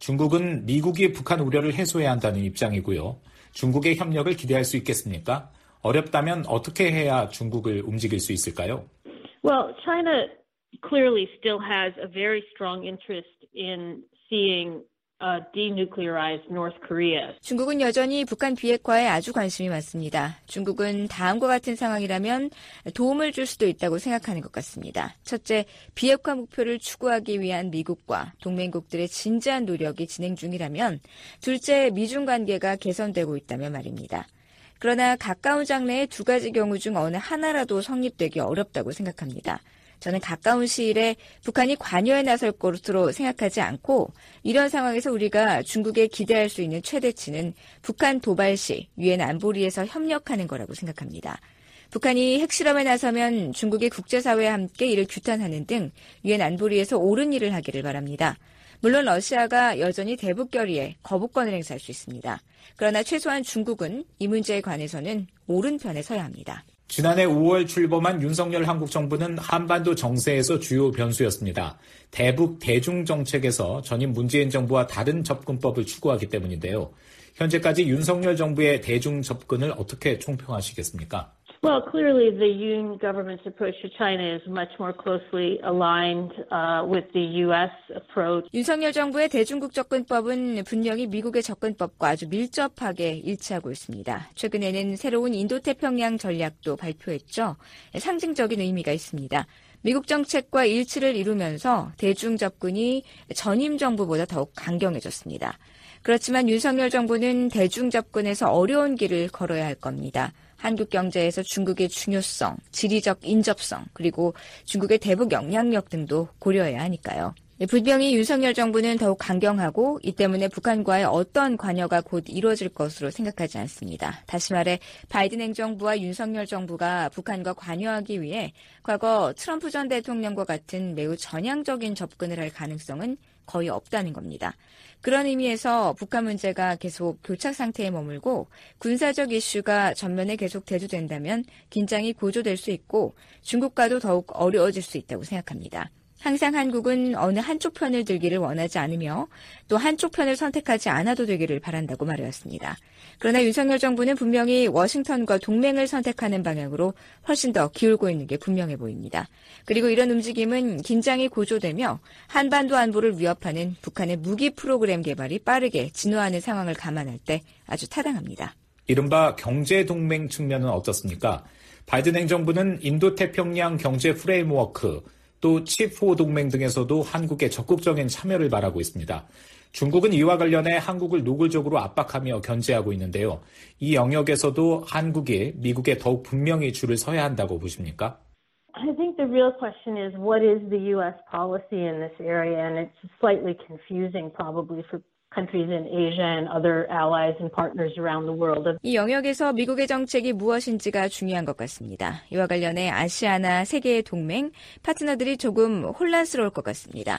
중국은 미국이 북한 우려를 해소해야 한다는 입장이고요. 중국의 협력을 기대할 수 있겠습니까? 어렵다면 어떻게 해야 중국을 움직일 수 있을까요? Well, China clearly still has a very strong interest in seeing uh, denuclearized North Korea. 중국은 여전히 북한 비핵화에 아주 관심이 많습니다. 중국은 다음과 같은 상황이라면 도움을 줄 수도 있다고 생각하는 것 같습니다. 첫째, 비핵화 목표를 추구하기 위한 미국과 동맹국들의 진지한 노력이 진행 중이라면, 둘째, 미중 관계가 개선되고 있다면 말입니다. 그러나 가까운 장래의 두 가지 경우 중 어느 하나라도 성립되기 어렵다고 생각합니다. 저는 가까운 시일에 북한이 관여에 나설 것으로 생각하지 않고 이런 상황에서 우리가 중국에 기대할 수 있는 최대치는 북한 도발 시 유엔 안보리에서 협력하는 거라고 생각합니다. 북한이 핵실험에 나서면 중국이 국제사회와 함께 이를 규탄하는 등 유엔 안보리에서 옳은 일을 하기를 바랍니다. 물론 러시아가 여전히 대북 결의에 거부권을 행사할 수 있습니다. 그러나 최소한 중국은 이 문제에 관해서는 옳은 편에 서야 합니다. 지난해 오월 출범한 윤석열 한국 정부는 한반도 정세에서 주요 변수였습니다. 대북 대중 정책에서 전임 문재인 정부와 다른 접근법을 추구하기 때문인데요. 현재까지 윤석열 정부의 대중 접근을 어떻게 총평하시겠습니까? Well, clearly the Yoon government's approach to China is much more closely aligned uh, with the U S approach. 윤석열 정부의 대중국 접근법은 분명히 미국의 접근법과 아주 밀접하게 일치하고 있습니다. 최근에는 새로운 인도태평양 전략도 발표했죠. 상징적인 의미가 있습니다. 미국 정책과 일치를 이루면서 대중 접근이 전임 정부보다 더욱 강경해졌습니다. 그렇지만 윤석열 정부는 대중 접근에서 어려운 길을 걸어야 할 겁니다. 한국 경제에서 중국의 중요성, 지리적 인접성, 그리고 중국의 대북 영향력 등도 고려해야 하니까요. 분명히 윤석열 정부는 더욱 강경하고 이 때문에 북한과의 어떤 관여가 곧 이루어질 것으로 생각하지 않습니다. 다시 말해 바이든 행정부와 윤석열 정부가 북한과 관여하기 위해 과거 트럼프 전 대통령과 같은 매우 전향적인 접근을 할 가능성은 거의 없다는 겁니다. 그런 의미에서 북한 문제가 계속 교착 상태에 머물고 군사적 이슈가 전면에 계속 대두된다면 긴장이 고조될 수 있고 중국과도 더욱 어려워질 수 있다고 생각합니다. 항상 한국은 어느 한쪽 편을 들기를 원하지 않으며 또 한쪽 편을 선택하지 않아도 되기를 바란다고 말해왔습니다. 그러나 윤석열 정부는 분명히 워싱턴과 동맹을 선택하는 방향으로 훨씬 더 기울고 있는 게 분명해 보입니다. 그리고 이런 움직임은 긴장이 고조되며 한반도 안보를 위협하는 북한의 무기 프로그램 개발이 빠르게 진화하는 상황을 감안할 때 아주 타당합니다. 이른바 경제동맹 측면은 어떻습니까? 바이든 행정부는 인도태평양 경제 프레임워크, 또 칩사 동맹 등에서도 한국의 적극적인 참여를 바라고 있습니다. 중국은 이와 관련해 한국을 노골적으로 압박하며 견제하고 있는데요. 이 영역에서도 한국이 미국에 더욱 분명히 줄을 서야 한다고 보십니까? I think the real question is what is the U S policy in this area, and it's slightly confusing probably for countries in Asia and other allies and partners around the world. 이 영역에서 미국의 정책이 무엇인지가 중요한 것 같습니다. 이와 관련해 아시아나 세계의 동맹, 파트너들이 조금 혼란스러울 것 같습니다.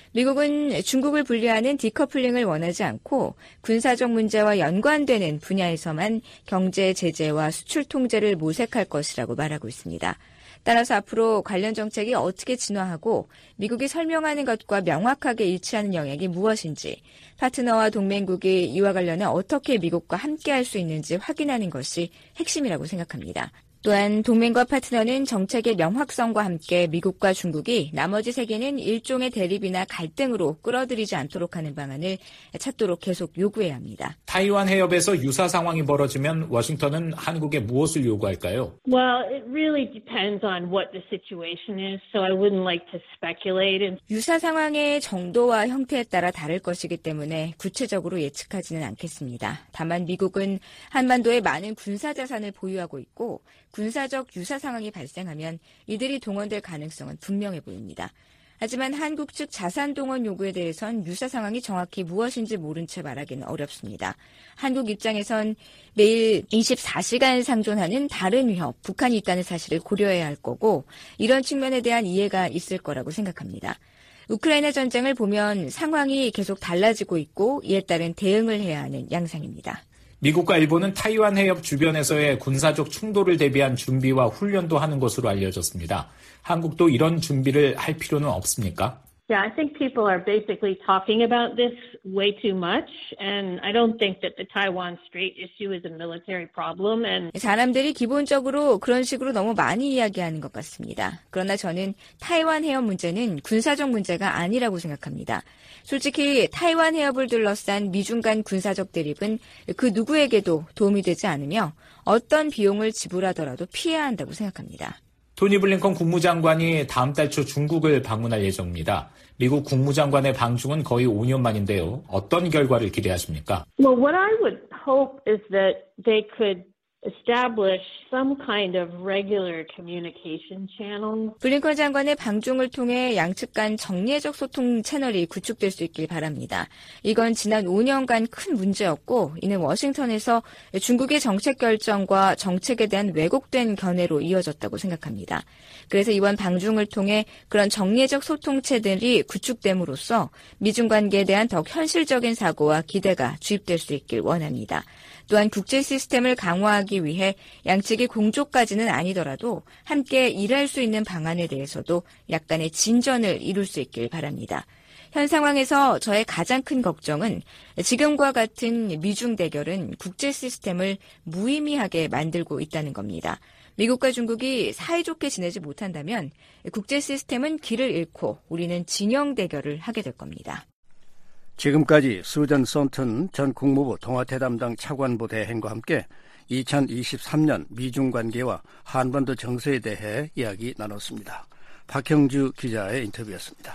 미국은 중국을 분리하는 디커플링을 원하지 않고 군사적 문제와 연관되는 분야에서만 경제 제재와 수출 통제를 모색할 것이라고 말하고 있습니다. 따라서 앞으로 관련 정책이 어떻게 진화하고 미국이 설명하는 것과 명확하게 일치하는 영역이 무엇인지, 파트너와 동맹국이 이와 관련해 어떻게 미국과 함께할 수 있는지 확인하는 것이 핵심이라고 생각합니다. 또한 동맹과 파트너는 정책의 명확성과 함께 미국과 중국이 나머지 세계는 일종의 대립이나 갈등으로 끌어들이지 않도록 하는 방안을 찾도록 계속 요구해야 합니다. 타이완 해협에서 유사 상황이 벌어지면 워싱턴은 한국에 무엇을 요구할까요? Well, it really depends on what the situation is, so I wouldn't like to speculate. 유사 상황의 정도와 형태에 따라 다를 것이기 때문에 구체적으로 예측하지는 않겠습니다. 다만 미국은 한반도에 많은 군사 자산을 보유하고 있고 군사적 유사 상황이 발생하면 이들이 동원될 가능성은 분명해 보입니다. 하지만 한국 측 자산 동원 요구에 대해선 유사 상황이 정확히 무엇인지 모른 채 말하기는 어렵습니다. 한국 입장에선 매일 이십사 시간 상존하는 다른 위협, 북한이 있다는 사실을 고려해야 할 거고 이런 측면에 대한 이해가 있을 거라고 생각합니다. 우크라이나 전쟁을 보면 상황이 계속 달라지고 있고 이에 따른 대응을 해야 하는 양상입니다. 미국과 일본은 타이완 해협 주변에서의 군사적 충돌을 대비한 준비와 훈련도 하는 것으로 알려졌습니다. 한국도 이런 준비를 할 필요는 없습니까? Yeah, I think people are basically talking about this way too much, and I don't think that the Taiwan Strait issue is a military problem. And 사람들이 기본적으로 그런 식으로 너무 많이 이야기하는 것 같습니다. 그러나 저는 타이완 해협 문제는 군사적 문제가 아니라고 생각합니다. 솔직히 타이완 해협을 둘러싼 미중 간 군사적 대립은 그 누구에게도 도움이 되지 않으며 어떤 비용을 지불하더라도 피해야 한다고 생각합니다. 토니 블링컨 국무장관이 다음 달 초 중국을 방문할 예정입니다. 미국 국무장관의 방중은 거의 오 년 만인데요. 어떤 결과를 기대하십니까? Well, what I would hope is that they could establish some kind of regular communication channel. 블링컨 장관의 방중을 통해 양측 간 정례적 소통 채널이 구축될 수 있길 바랍니다. 이건 지난 오 년간 큰 문제였고 이는 워싱턴에서 중국의 정책 결정과 정책에 대한 왜곡된 견해로 이어졌다고 생각합니다. 그래서 이번 방중을 통해 그런 정례적 소통체들이 구축됨으로써 미중 관계에 대한 더 현실적인 사고와 기대가 주입될 수 있길 원합니다. 또한 국제 시스템을 강화하기 위해 양측이 공조까지는 아니더라도 함께 일할 수 있는 방안에 대해서도 약간의 진전을 이룰 수 있길 바랍니다. 현 상황에서 저의 가장 큰 걱정은 지금과 같은 미중 대결은 국제 시스템을 무의미하게 만들고 있다는 겁니다. 미국과 중국이 사이좋게 지내지 못한다면 국제 시스템은 길을 잃고 우리는 진영 대결을 하게 될 겁니다. 지금까지 수전 썬튼 전 국무부 동아태 담당 차관보 대행과 함께 이천이십삼 년 미중 관계와 한반도 정세에 대해 이야기 나눴습니다. 박형주 기자의 인터뷰였습니다.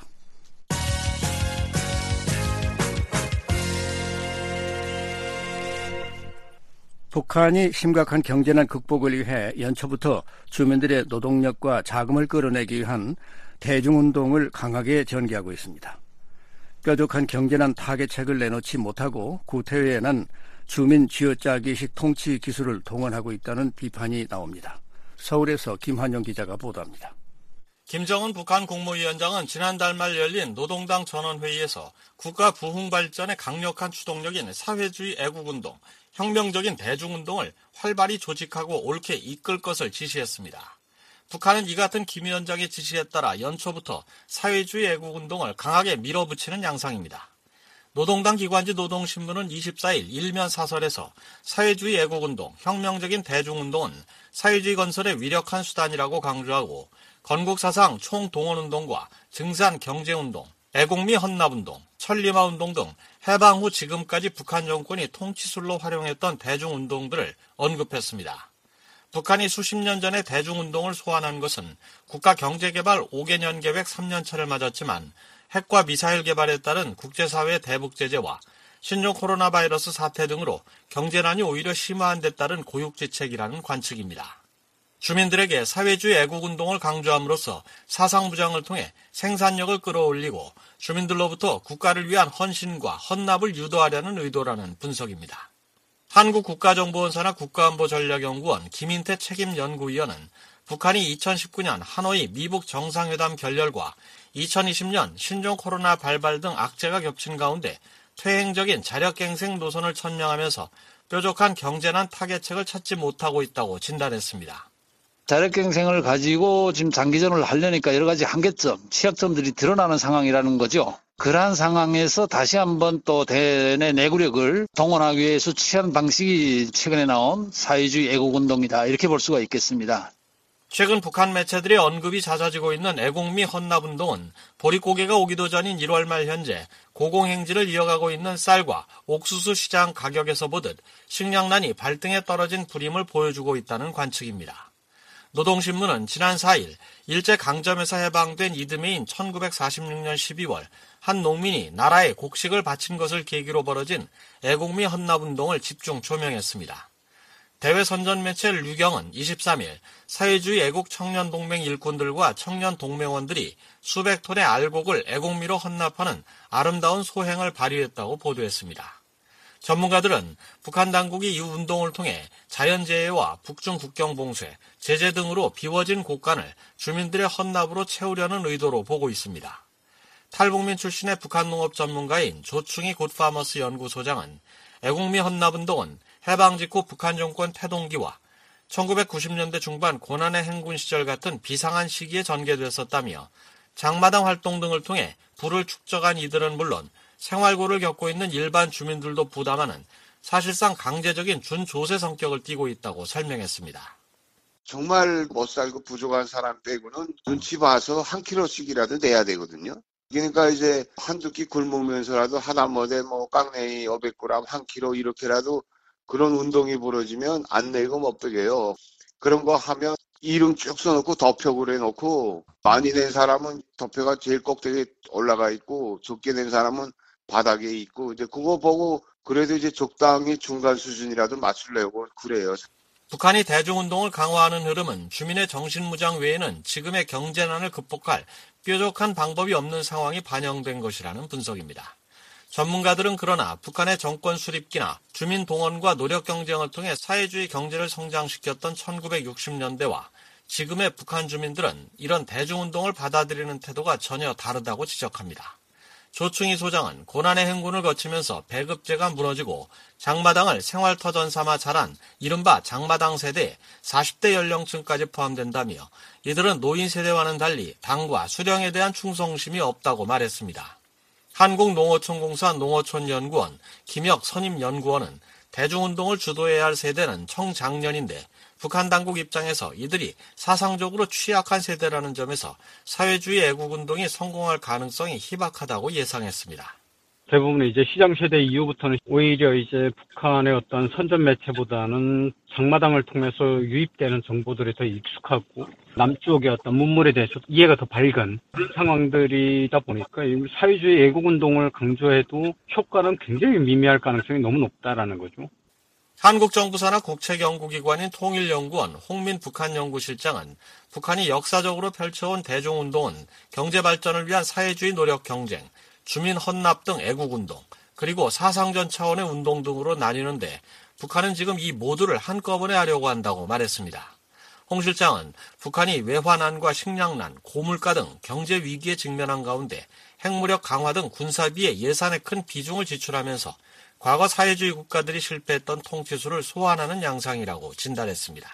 북한이 심각한 경제난 극복을 위해 연초부터 주민들의 노동력과 자금을 끌어내기 위한 대중운동을 강하게 전개하고 있습니다. 뾰족한 경제난 타개책을 내놓지 못하고 구태의에 난 주민 쥐어짜기식 통치 기술을 동원하고 있다는 비판이 나옵니다. 서울에서 김한영 기자가 보도합니다. 김정은 북한 국무위원장은 지난달 말 열린 노동당 전원회의에서 국가 부흥 발전에 강력한 추동력인 사회주의 애국운동, 혁명적인 대중운동을 활발히 조직하고 옳게 이끌 것을 지시했습니다. 북한은 이 같은 김 위원장의 지시에 따라 연초부터 사회주의 애국운동을 강하게 밀어붙이는 양상입니다. 노동당 기관지 노동신문은 이십사 일 일면 사설에서 사회주의 애국운동, 혁명적인 대중운동은 사회주의 건설의 위력한 수단이라고 강조하고 건국사상 총동원운동과 증산경제운동, 애국미 헌납운동, 천리마운동 등 해방 후 지금까지 북한 정권이 통치술로 활용했던 대중운동들을 언급했습니다. 북한이 수십 년 전에 대중운동을 소환한 것은 국가경제개발 오 개년 계획 삼 년차를 맞았지만 핵과 미사일 개발에 따른 국제사회의 대북 제재와 신종 코로나 바이러스 사태 등으로 경제난이 오히려 심화한 데 따른 고육지책이라는 관측입니다. 주민들에게 사회주의 애국운동을 강조함으로써 사상부장을 통해 생산력을 끌어올리고 주민들로부터 국가를 위한 헌신과 헌납을 유도하려는 의도라는 분석입니다. 한국국가정보원사나 국가안보전략연구원 김인태 책임연구위원은 북한이 이천십구 년 하노이 미북 정상회담 결렬과 이천이십 년 신종 코로나 발발 등 악재가 겹친 가운데 퇴행적인 자력갱생 노선을 천명하면서 뾰족한 경제난 타개책을 찾지 못하고 있다고 진단했습니다. 자력갱생을 가지고 지금 장기전을 하려니까 여러 가지 한계점, 취약점들이 드러나는 상황이라는 거죠. 그러한 상황에서 다시 한번 또 대내 내구력을 동원하기 위해서 취한 방식이 최근에 나온 사회주의 애국운동이다. 이렇게 볼 수가 있겠습니다. 최근 북한 매체들의 언급이 잦아지고 있는 애국미 헌납운동은 보릿고개가 오기도 전인 일월 말 현재 고공행진을 이어가고 있는 쌀과 옥수수 시장 가격에서 보듯 식량난이 발등에 떨어진 불임을 보여주고 있다는 관측입니다. 노동신문은 지난 사 일 일제강점에서 해방된 이듬해인 천구백사십육 년 십이월 한 농민이 나라에 곡식을 바친 것을 계기로 벌어진 애국미 헌납운동을 집중 조명했습니다. 대외 선전 매체 류경은 이십삼 일 사회주의 애국 청년동맹 일꾼들과 청년동맹원들이 수백 톤의 알곡을 애국미로 헌납하는 아름다운 소행을 발휘했다고 보도했습니다. 전문가들은 북한 당국이 이 운동을 통해 자연재해와 북중 국경 봉쇄, 제재 등으로 비워진 곳간을 주민들의 헌납으로 채우려는 의도로 보고 있습니다. 탈북민 출신의 북한 농업 전문가인 조충희 굿파머스 연구소장은 애국미 헌납운동은 해방 직후 북한 정권 태동기와 천구백구십 년대 중반 고난의 행군 시절 같은 비상한 시기에 전개됐었다며 장마당 활동 등을 통해 부를 축적한 이들은 물론 생활고를 겪고 있는 일반 주민들도 부담하는 사실상 강제적인 준조세 성격을 띠고 있다고 설명했습니다. 정말 못 살고 부족한 사람 빼고는 눈치 봐서 한 킬로씩이라도 내야 되거든요. 그러니까 이제 한두 끼 굶으면서라도 하다못해 뭐 깡냉이 오백 그램 한 킬로 이렇게라도 그런 운동이 벌어지면 안 내고 못 되게요. 그런 거 하면 이름 쭉 써놓고 덮표를 해놓고 많이 낸 사람은 덮표가 제일 꼭대기에 올라가 있고 적게 낸 사람은 바닥에 있고 이제 그거 보고 그래도 이제 적당히 중간 수준이라도 맞추려고 그래요. 북한이 대중운동을 강화하는 흐름은 주민의 정신무장 외에는 지금의 경제난을 극복할 뾰족한 방법이 없는 상황이 반영된 것이라는 분석입니다. 전문가들은 그러나 북한의 정권 수립기나 주민 동원과 노력 경쟁을 통해 사회주의 경제를 성장시켰던 천구백육십 년대와 지금의 북한 주민들은 이런 대중운동을 받아들이는 태도가 전혀 다르다고 지적합니다. 조충희 소장은 고난의 행군을 거치면서 배급제가 무너지고 장마당을 생활터전 삼아 자란 이른바 장마당 세대 사십 대 연령층까지 포함된다며 이들은 노인 세대와는 달리 당과 수령에 대한 충성심이 없다고 말했습니다. 한국농어촌공사 농어촌연구원 김혁 선임연구원은 대중운동을 주도해야 할 세대는 청장년인데 북한 당국 입장에서 이들이 사상적으로 취약한 세대라는 점에서 사회주의 애국운동이 성공할 가능성이 희박하다고 예상했습니다. 대부분 이제 시장 세대 이후부터는 오히려 이제 북한의 어떤 선전 매체보다는 장마당을 통해서 유입되는 정보들이 더 익숙하고 남쪽의 어떤 문물에 대해서 이해가 더 밝은 그런 상황들이다 보니까 사회주의 애국운동을 강조해도 효과는 굉장히 미미할 가능성이 너무 높다라는 거죠. 한국 정부 산하 국책연구기관인 통일연구원 홍민 북한연구실장은 북한이 역사적으로 펼쳐온 대중운동은 경제발전을 위한 사회주의 노력 경쟁, 주민 헌납 등 애국운동, 그리고 사상전 차원의 운동 등으로 나뉘는데 북한은 지금 이 모두를 한꺼번에 하려고 한다고 말했습니다. 홍 실장은 북한이 외환난과 식량난, 고물가 등 경제 위기에 직면한 가운데 핵무력 강화 등 군사비에 예산의 큰 비중을 지출하면서 과거 사회주의 국가들이 실패했던 통치수를 소환하는 양상이라고 진단했습니다.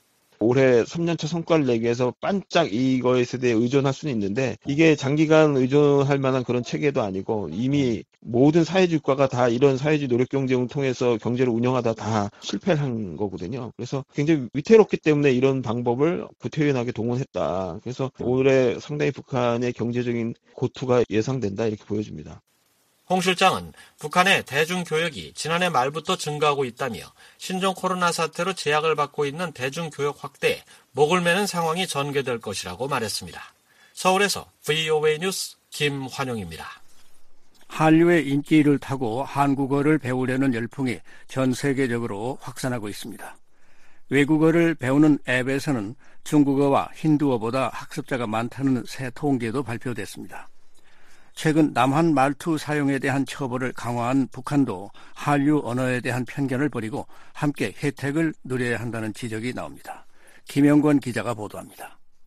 올해 삼 년차 성과를 내기 위해서 반짝 이거에 대해 의존할 수는 있는데 이게 장기간 의존할 만한 그런 체계도 아니고 이미 모든 사회주의 국가가 다 이런 사회주의 노력 경쟁을 통해서 경제를 운영하다 다 실패를 한 거거든요. 그래서 굉장히 위태롭기 때문에 이런 방법을 구태연하게 동원했다. 그래서 올해 상당히 북한의 경제적인 고투가 예상된다 이렇게 보여집니다. 홍 실장은 북한의 대중교역이 지난해 말부터 증가하고 있다며 신종 코로나 사태로 제약을 받고 있는 대중교역 확대에 목을 매는 상황이 전개될 것이라고 말했습니다. 서울에서 브이오에이 뉴스 김환용입니다. 한류의 인기를 타고 한국어를 배우려는 열풍이 전 세계적으로 확산하고 있습니다. 외국어를 배우는 앱에서는 중국어와 힌두어보다 학습자가 많다는 새 통계도 발표됐습니다. 최근 남한 말투 사용에 대한 처벌을 강화한 북한도 한류 언어에 대한 편견을 버리고 함께 혜택을 누려야 한다는 지적이 나옵니다. 김영권 기자가 보도합니다.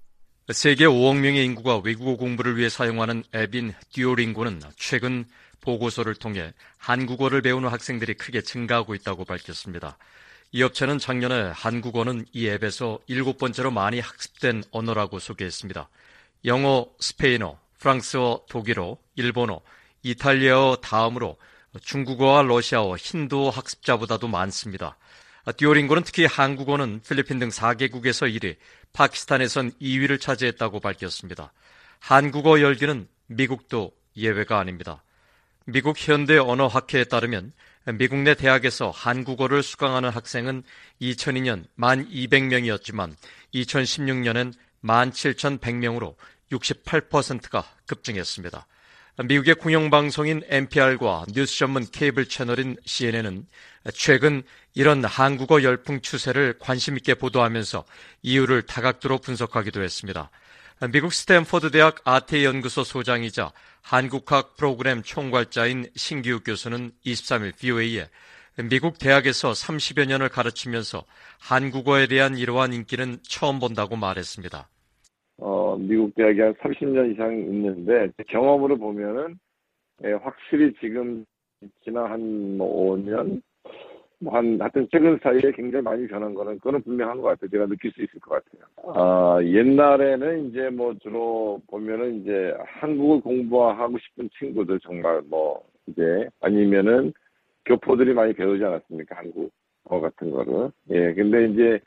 세계 오억 명의 인구가 외국어 공부를 위해 사용하는 앱인 듀오링고는 최근 보고서를 통해 한국어를 배우는 학생들이 크게 증가하고 있다고 밝혔습니다. 이 업체는 작년에 한국어는 이 앱에서 일곱 번째로 많이 학습된 언어라고 소개했습니다. 영어, 스페인어, 프랑스어, 독일어, 일본어, 이탈리아어 다음으로 중국어와 러시아어, 힌두어 학습자보다도 많습니다. 듀오링고는 특히 한국어는 필리핀 등 사 개국에서 일 위, 파키스탄에선 이 위를 차지했다고 밝혔습니다. 한국어 열기는 미국도 예외가 아닙니다. 미국 현대언어학회에 따르면 미국 내 대학에서 한국어를 수강하는 학생은 이천이 년 만 이백 명이었지만 이천십육 년엔 만 칠천백 명으로 육십팔 퍼센트가 급증했습니다. 미국의 공영방송인 엔피알과 뉴스 전문 케이블 채널인 씨엔엔은 최근 이런 한국어 열풍 추세를 관심 있게 보도하면서 이유를 다각도로 분석하기도 했습니다. 미국 스탠퍼드 대학 아태 연구소 소장이자 한국학 프로그램 총괄자인 신기욱 교수는 이십삼 일 브이오에이에 미국 대학에서 삼십여 년을 가르치면서 한국어에 대한 이러한 인기는 처음 본다고 말했습니다. 어, 미국 대학이 한 삼십 년 이상 있는데 경험으로 보면은 예, 확실히 지금 지난 한 뭐 오 년 뭐 한 하여튼 최근 사이에 굉장히 많이 변한 거는 그거는 분명한 것 같아요. 제가 느낄 수 있을 것 같아요. 아, 옛날에는 이제 뭐 주로 보면은 이제 한국을 공부하고 싶은 친구들 정말 뭐 이제 아니면은 교포들이 많이 배우지 않았습니까? 한국어 같은 거를. 예, 근데 이제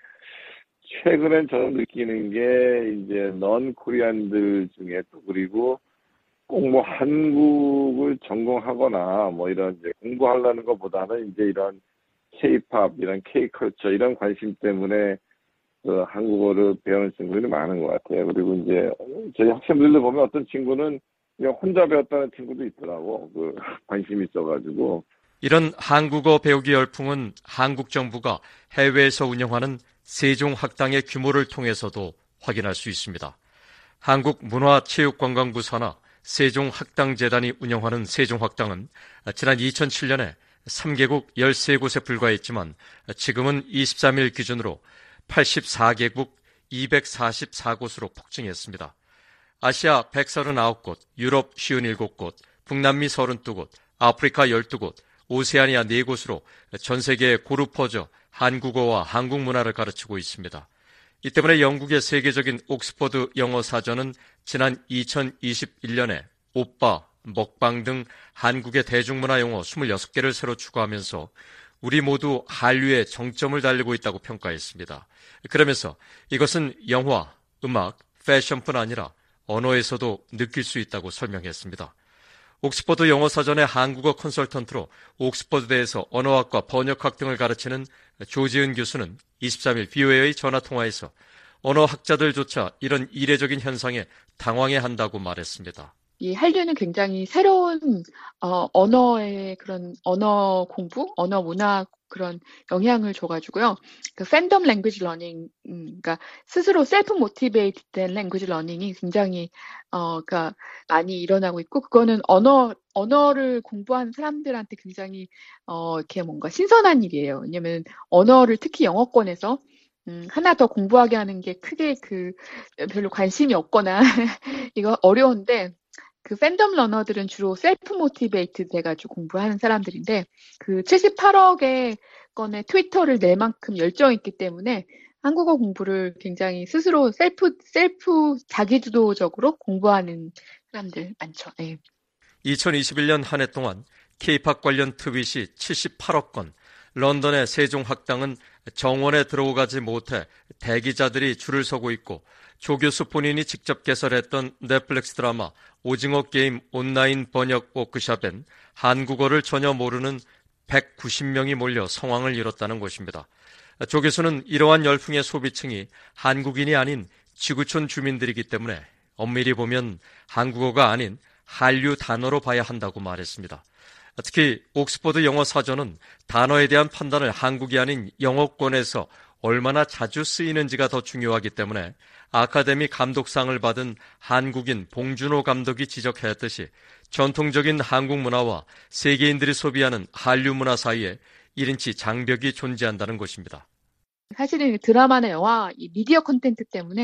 최근엔 저는 느끼는 게 이제 넌 코리안들 중에 또 그리고 꼭 뭐 한국을 전공하거나 뭐 이런 이제 공부하려는 것보다는 이제 이런 K-팝, 이런 K-컬처 이런 관심 때문에 그 한국어를 배우는 친구들이 많은 것 같아요. 그리고 이제 저희 학생들도 보면 어떤 친구는 그냥 혼자 배웠다는 친구도 있더라고. 그 관심이 있어가지고. 이런 한국어 배우기 열풍은 한국 정부가 해외에서 운영하는 세종학당의 규모를 통해서도 확인할 수 있습니다. 한국문화체육관광부 산하 세종학당재단이 운영하는 세종학당은 지난 이천칠 년에 삼 개국 열세 곳에 불과했지만 지금은 이십삼 일 기준으로 팔십사 개국 이백사십사 곳으로 폭증했습니다. 아시아 백삼십구 곳, 유럽 오십칠 곳, 북남미 삼십이 곳, 아프리카 열두 곳, 오세아니아 네 곳으로 전 세계에 고루 퍼져 한국어와 한국 문화를 가르치고 있습니다. 이 때문에 영국의 세계적인 옥스퍼드 영어 사전은 지난 이천이십일 년에 오빠, 먹방 등 한국의 대중문화 용어 이십육 개를 새로 추가하면서 우리 모두 한류에 정점을 달리고 있다고 평가했습니다. 그러면서 이것은 영화, 음악, 패션뿐 아니라 언어에서도 느낄 수 있다고 설명했습니다. 옥스퍼드 영어사전의 한국어 컨설턴트로 옥스퍼드대에서 언어학과 번역학 등을 가르치는 조지은 교수는 이십삼 일 브이오에이의 전화통화에서 언어학자들조차 이런 이례적인 현상에 당황해한다고 말했습니다. 이 한류는 굉장히 새로운 어, 언어의 그런 언어 공부, 언어 문화 그런 영향을 줘가지고요. 그 팬덤 랭귀지 러닝, 음, 그러니까 스스로 셀프 모티베이트된 랭귀지 러닝이 굉장히 어, 그러니까 많이 일어나고 있고, 그거는 언어 언어를 공부하는 사람들한테 굉장히 어, 이렇게 뭔가 신선한 일이에요. 왜냐면 언어를 특히 영어권에서 음, 하나 더 공부하게 하는 게 크게 그 별로 관심이 없거나 이거 어려운데. 그 팬덤 러너들은 주로 셀프 모티베이트 돼가지고 공부하는 사람들인데 그 칠십팔억의 건의 트위터를 낼 만큼 열정이 있기 때문에 한국어 공부를 굉장히 스스로 셀프 셀프 자기주도적으로 공부하는 사람들 많죠. 네. 이천이십일 년 한 해 동안 K-팝 관련 트윗이 칠십팔억 건, 런던의 세종학당은 정원에 들어오가지 못해 대기자들이 줄을 서고 있고, 조 교수 본인이 직접 개설했던 넷플릭스 드라마 오징어 게임 온라인 번역 워크숍엔 한국어를 전혀 모르는 백구십 명이 몰려 성황을 이뤘다는 것입니다. 조 교수는 이러한 열풍의 소비층이 한국인이 아닌 지구촌 주민들이기 때문에 엄밀히 보면 한국어가 아닌 한류 단어로 봐야 한다고 말했습니다. 특히 옥스퍼드 영어 사전은 단어에 대한 판단을 한국이 아닌 영어권에서 얼마나 자주 쓰이는지가 더 중요하기 때문에 아카데미 감독상을 받은 한국인 봉준호 감독이 지적했듯이 전통적인 한국 문화와 세계인들이 소비하는 한류 문화 사이에 일 인치 장벽이 존재한다는 것입니다. 사실은 드라마나 영화, 이 미디어 콘텐츠 때문에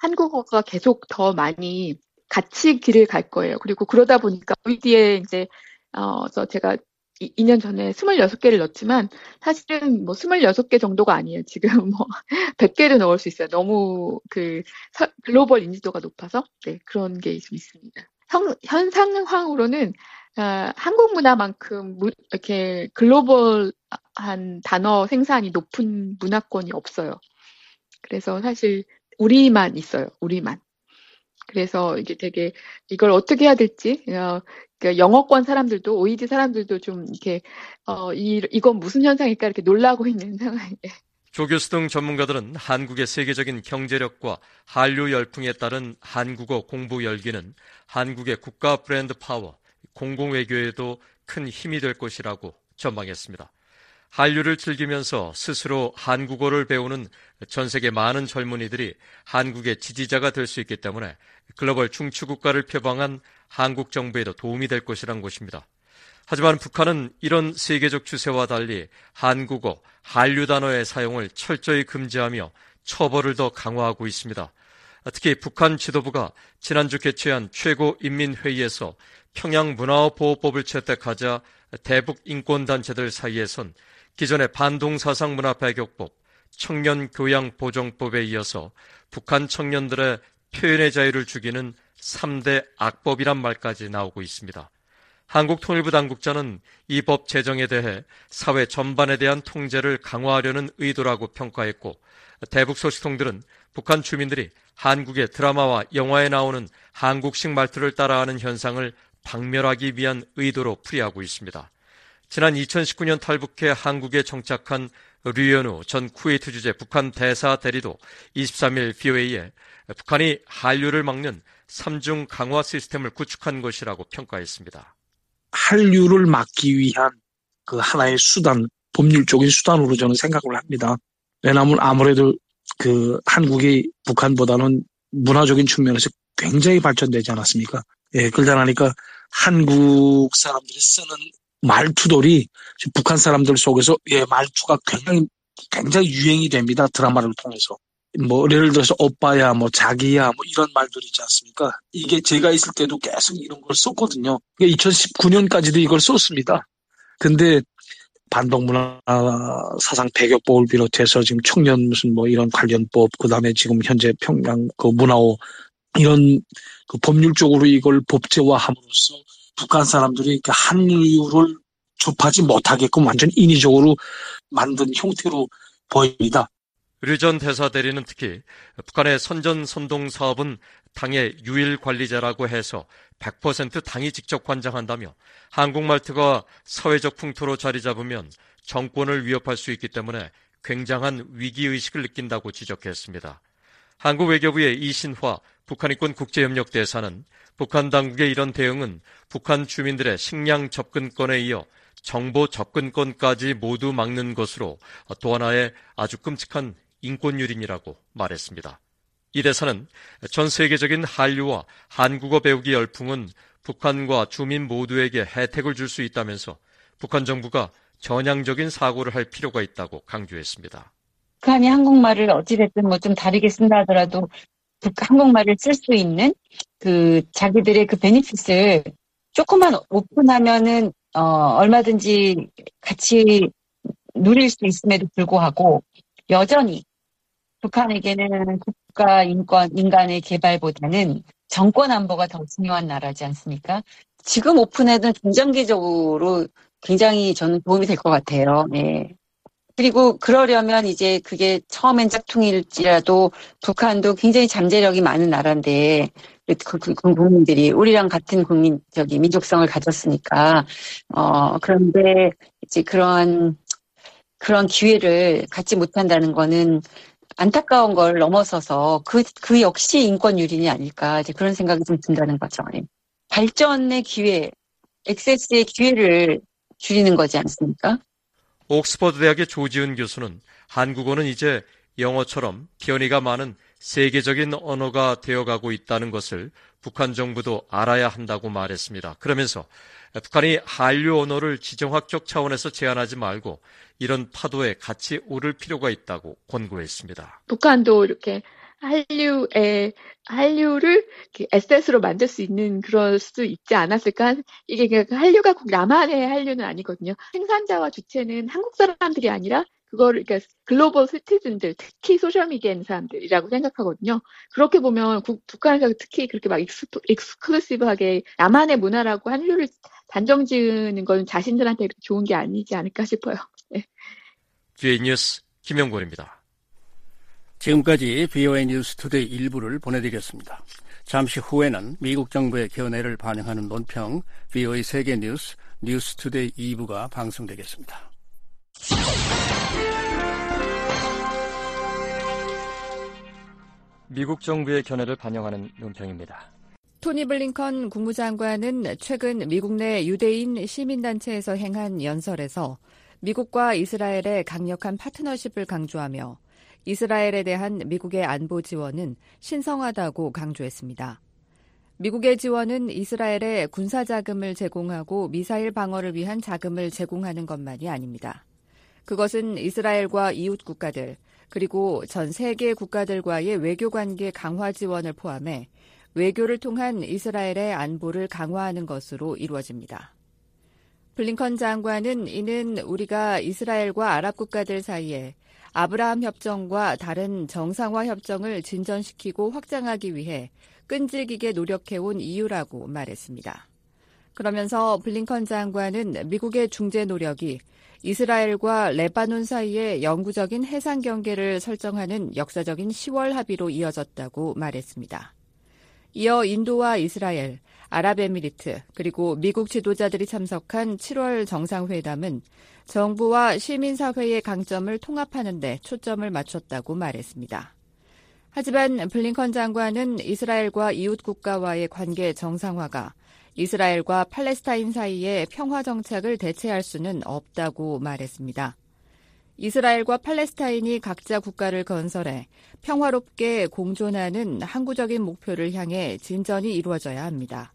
한국어가 계속 더 많이 같이 길을 갈 거예요. 그리고 그러다 보니까 오이디에 이제 어, 저 제가 이 년 전에 스물여섯 개를 넣었지만 사실은 뭐 스물여섯 개 정도가 아니에요. 지금 뭐 백 개를 넣을 수 있어요. 너무 그 서, 글로벌 인지도가 높아서 네, 그런 게 좀 있습니다. 형, 현 상황으로는 어, 한국 문화만큼 무, 이렇게 글로벌한 단어 생산이 높은 문화권이 없어요. 그래서 사실 우리만 있어요. 우리만. 그래서 이게 되게 이걸 어떻게 해야 될지 어, 그러니까 영어권 사람들도 오이디 사람들도 좀 이렇게 어, 이 이건 무슨 현상일까 이렇게 놀라고 있는 상황이에요. 조 교수 등 전문가들은 한국의 세계적인 경제력과 한류 열풍에 따른 한국어 공부 열기는 한국의 국가 브랜드 파워, 공공외교에도 큰 힘이 될 것이라고 전망했습니다. 한류를 즐기면서 스스로 한국어를 배우는 전 세계 많은 젊은이들이 한국의 지지자가 될 수 있기 때문에 글로벌 중추국가를 표방한 한국 정부에도 도움이 될 것이란 것입니다. 하지만 북한은 이런 세계적 추세와 달리 한국어, 한류 단어의 사용을 철저히 금지하며 처벌을 더 강화하고 있습니다. 특히 북한 지도부가 지난주 개최한 최고인민회의에서 평양문화보호법을 채택하자 대북 인권단체들 사이에선 기존의 반동사상문화배격법, 청년교양보정법에 이어서 북한 청년들의 표현의 자유를 죽이는 삼 대 악법이란 말까지 나오고 있습니다. 한국통일부 당국자는 이 법 제정에 대해 사회 전반에 대한 통제를 강화하려는 의도라고 평가했고, 대북 소식통들은 북한 주민들이 한국의 드라마와 영화에 나오는 한국식 말투를 따라하는 현상을 박멸하기 위한 의도로 풀이하고 있습니다. 지난 이천십구 년 탈북해 한국에 정착한 류현우 전 쿠웨이트 주재 북한 대사 대리도 이십삼 일 브이오에이에 북한이 한류를 막는 삼중 강화 시스템을 구축한 것이라고 평가했습니다. 한류를 막기 위한 그 하나의 수단, 법률적인 수단으로 저는 생각을 합니다. 왜냐하면 아무래도 그 한국이 북한보다는 문화적인 측면에서 굉장히 발전되지 않았습니까? 예, 그러다 보니까 한국 사람들이 쓰는 말투들이 북한 사람들 속에서 예, 말투가 굉장히 굉장히 유행이 됩니다. 드라마를 통해서. 뭐 예를 들어서 오빠야, 뭐 자기야, 뭐 이런 말들이 있지 않습니까? 이게 제가 있을 때도 계속 이런 걸 썼거든요. 이천십구 년까지도 이걸 썼습니다. 근데 반동문화 사상 배격법을 비롯해서 지금 청년 무슨 뭐 이런 관련법, 그 다음에 지금 현재 평양 그 문화호 이런 그 법률적으로 이걸 법제화함으로써 북한 사람들이 한류를 접하지 못하게끔 완전 인위적으로 만든 형태로 보입니다. 류 전 대사 대리는 특히 북한의 선전선동 사업은 당의 유일 관리자라고 해서 백 퍼센트 당이 직접 관장한다며 한국말투가 사회적 풍토로 자리 잡으면 정권을 위협할 수 있기 때문에 굉장한 위기의식을 느낀다고 지적했습니다. 한국 외교부의 이신화 북한인권 국제협력대사는 북한 당국의 이런 대응은 북한 주민들의 식량 접근권에 이어 정보 접근권까지 모두 막는 것으로 또 하나의 아주 끔찍한 인권유린이라고 말했습니다. 이 대사는 전 세계적인 한류와 한국어 배우기 열풍은 북한과 주민 모두에게 혜택을 줄 수 있다면서 북한 정부가 전향적인 사고를 할 필요가 있다고 강조했습니다. 북한이 한국말을 어찌됐든 뭐 좀 다르게 쓴다 하더라도 한국말을 쓸 수 있는 그 자기들의 그 베니핏을 조금만 오픈하면은 어 얼마든지 같이 누릴 수 있음에도 불구하고 여전히 북한에게는 국가 인권, 인간의 개발보다는 정권 안보가 더 중요한 나라지 않습니까? 지금 오픈해도 중장기적으로 굉장히 저는 도움이 될 것 같아요. 네. 그리고 그러려면 이제 그게 처음엔 짝퉁일지라도 북한도 굉장히 잠재력이 많은 나라인데 그, 그, 그 국민들이 우리랑 같은 국민 저기 민족성을 가졌으니까 어 그런데 이제 그런 그런 기회를 갖지 못한다는 거는 안타까운 걸 넘어서서 그, 그 역시 인권 유린이 아닐까 이제 그런 생각이 좀 든다는 거죠. 발전의 기회, 액세스의 기회를 줄이는 거지 않습니까? 옥스퍼드 대학의 조지은 교수는 한국어는 이제 영어처럼 변이가 많은 세계적인 언어가 되어가고 있다는 것을 북한 정부도 알아야 한다고 말했습니다. 그러면서 북한이 한류 언어를 지정학적 차원에서 제한하지 말고 이런 파도에 같이 오를 필요가 있다고 권고했습니다. 북한도 이렇게 한류의 한류를 에셋으로 만들 수 있는 그럴 수도 있지 않았을까? 이게 한류가 꼭 나만의 한류는 아니거든요. 생산자와 주체는 한국 사람들이 아니라 그거를 그러니까 글로벌 시티즌들, 특히 소셜 미디어에 있는 사람들이라고 생각하거든요. 그렇게 보면 국, 북한에서 특히 그렇게 막 익스, 익스클루시브하게 나만의 문화라고 한류를 단정지으는 건 자신들한테 좋은 게 아니지 않을까 싶어요. 네. 뷰에이 뉴스 김영권입니다. 지금까지 브이오에이 뉴스 투데이 일부를 보내드렸습니다. 잠시 후에는 미국 정부의 견해를 반영하는 논평 브이오에이 세계 뉴스 뉴스 투데이 이 부가 방송되겠습니다. 미국 정부의 견해를 반영하는 논평입니다. 토니 블링컨 국무장관은 최근 미국 내 유대인 시민단체에서 행한 연설에서 미국과 이스라엘의 강력한 파트너십을 강조하며 이스라엘에 대한 미국의 안보 지원은 신성하다고 강조했습니다. 미국의 지원은 이스라엘에 군사 자금을 제공하고 미사일 방어를 위한 자금을 제공하는 것만이 아닙니다. 그것은 이스라엘과 이웃 국가들 그리고 전 세계 국가들과의 외교관계 강화 지원을 포함해 외교를 통한 이스라엘의 안보를 강화하는 것으로 이루어집니다. 블링컨 장관은 이는 우리가 이스라엘과 아랍 국가들 사이에 아브라함 협정과 다른 정상화 협정을 진전시키고 확장하기 위해 끈질기게 노력해온 이유라고 말했습니다. 그러면서 블링컨 장관은 미국의 중재 노력이 이스라엘과 레바논 사이의 영구적인 해상 경계를 설정하는 역사적인 시월 합의로 이어졌다고 말했습니다. 이어 인도와 이스라엘, 아랍에미리트, 그리고 미국 지도자들이 참석한 칠월 정상회담은 정부와 시민사회의 강점을 통합하는 데 초점을 맞췄다고 말했습니다. 하지만 블링컨 장관은 이스라엘과 이웃 국가와의 관계 정상화가 이스라엘과 팔레스타인 사이의 평화 정착을 대체할 수는 없다고 말했습니다. 이스라엘과 팔레스타인이 각자 국가를 건설해 평화롭게 공존하는 항구적인 목표를 향해 진전이 이루어져야 합니다.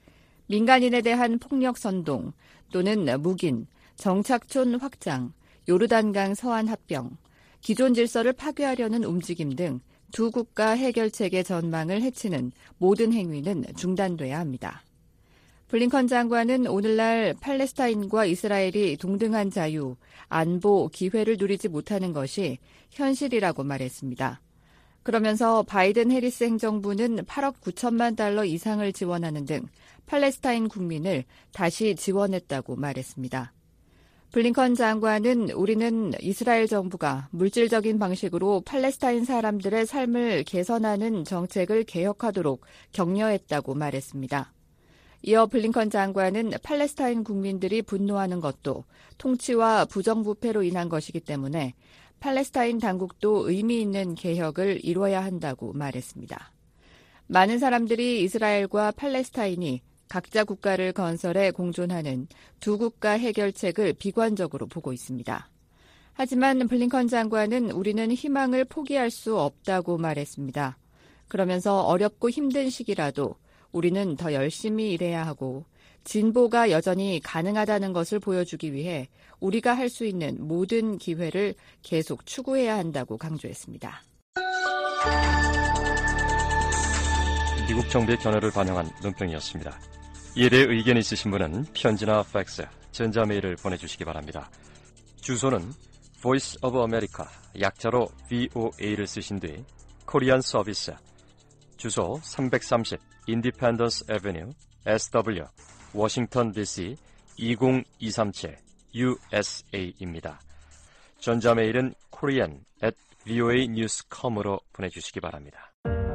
민간인에 대한 폭력 선동 또는 묵인, 정착촌 확장, 요르단강 서한 합병, 기존 질서를 파괴하려는 움직임 등 두 국가 해결책의 전망을 해치는 모든 행위는 중단돼야 합니다. 블링컨 장관은 오늘날 팔레스타인과 이스라엘이 동등한 자유, 안보, 기회를 누리지 못하는 것이 현실이라고 말했습니다. 그러면서 바이든 해리스 행정부는 팔억 구천만 달러 이상을 지원하는 등 팔레스타인 국민을 다시 지원했다고 말했습니다. 블링컨 장관은 우리는 이스라엘 정부가 물질적인 방식으로 팔레스타인 사람들의 삶을 개선하는 정책을 개혁하도록 격려했다고 말했습니다. 이어 블링컨 장관은 팔레스타인 국민들이 분노하는 것도 통치와 부정부패로 인한 것이기 때문에 팔레스타인 당국도 의미 있는 개혁을 이뤄야 한다고 말했습니다. 많은 사람들이 이스라엘과 팔레스타인이 각자 국가를 건설해 공존하는 두 국가 해결책을 비관적으로 보고 있습니다. 하지만 블링컨 장관은 우리는 희망을 포기할 수 없다고 말했습니다. 그러면서 어렵고 힘든 시기라도 우리는 더 열심히 일해야 하고 진보가 여전히 가능하다는 것을 보여주기 위해 우리가 할 수 있는 모든 기회를 계속 추구해야 한다고 강조했습니다. 미국 정부의 견해를 반영한 논평이었습니다. 이에 대해 의견 있으신 분은 편지나 팩스, 전자메일을 보내주시기 바랍니다. 주소는 Voice of America, 약자로 브이오에이를 쓰신 뒤 코리안 서비스, 주소 삼백삼십 인디펜던스 애비뉴, 에스더블유, 워싱턴 디씨 이공이삼칠 유에스에이입니다. 전자메일은 korean at 브이오에이 뉴스 닷 컴으로 보내주시기 바랍니다.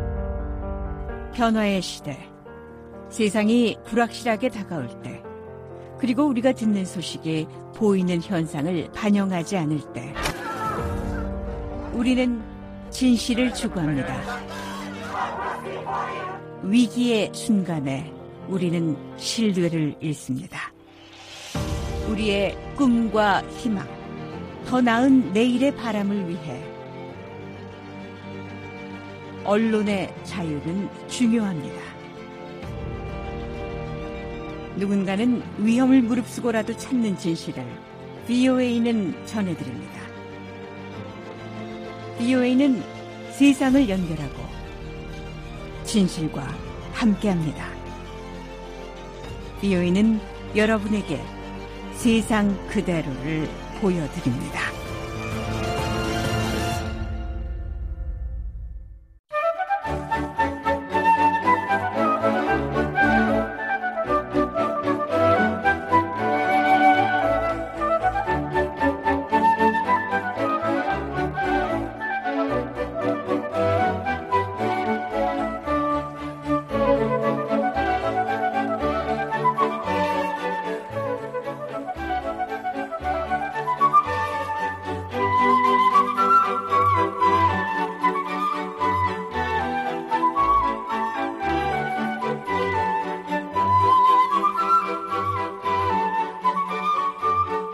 변화의 시대, 세상이 불확실하게 다가올 때, 그리고 우리가 듣는 소식이 보이는 현상을 반영하지 않을 때, 우리는 진실을 추구합니다. 위기의 순간에 우리는 신뢰를 잃습니다. 우리의 꿈과 희망, 더 나은 내일의 바람을 위해 언론의 자유는 중요합니다. 누군가는 위험을 무릅쓰고라도 찾는 진실을 브이오에이는 전해드립니다. 브이오에이는 세상을 연결하고 진실과 함께합니다. 비오이는 여러분에게 세상 그대로를 보여드립니다.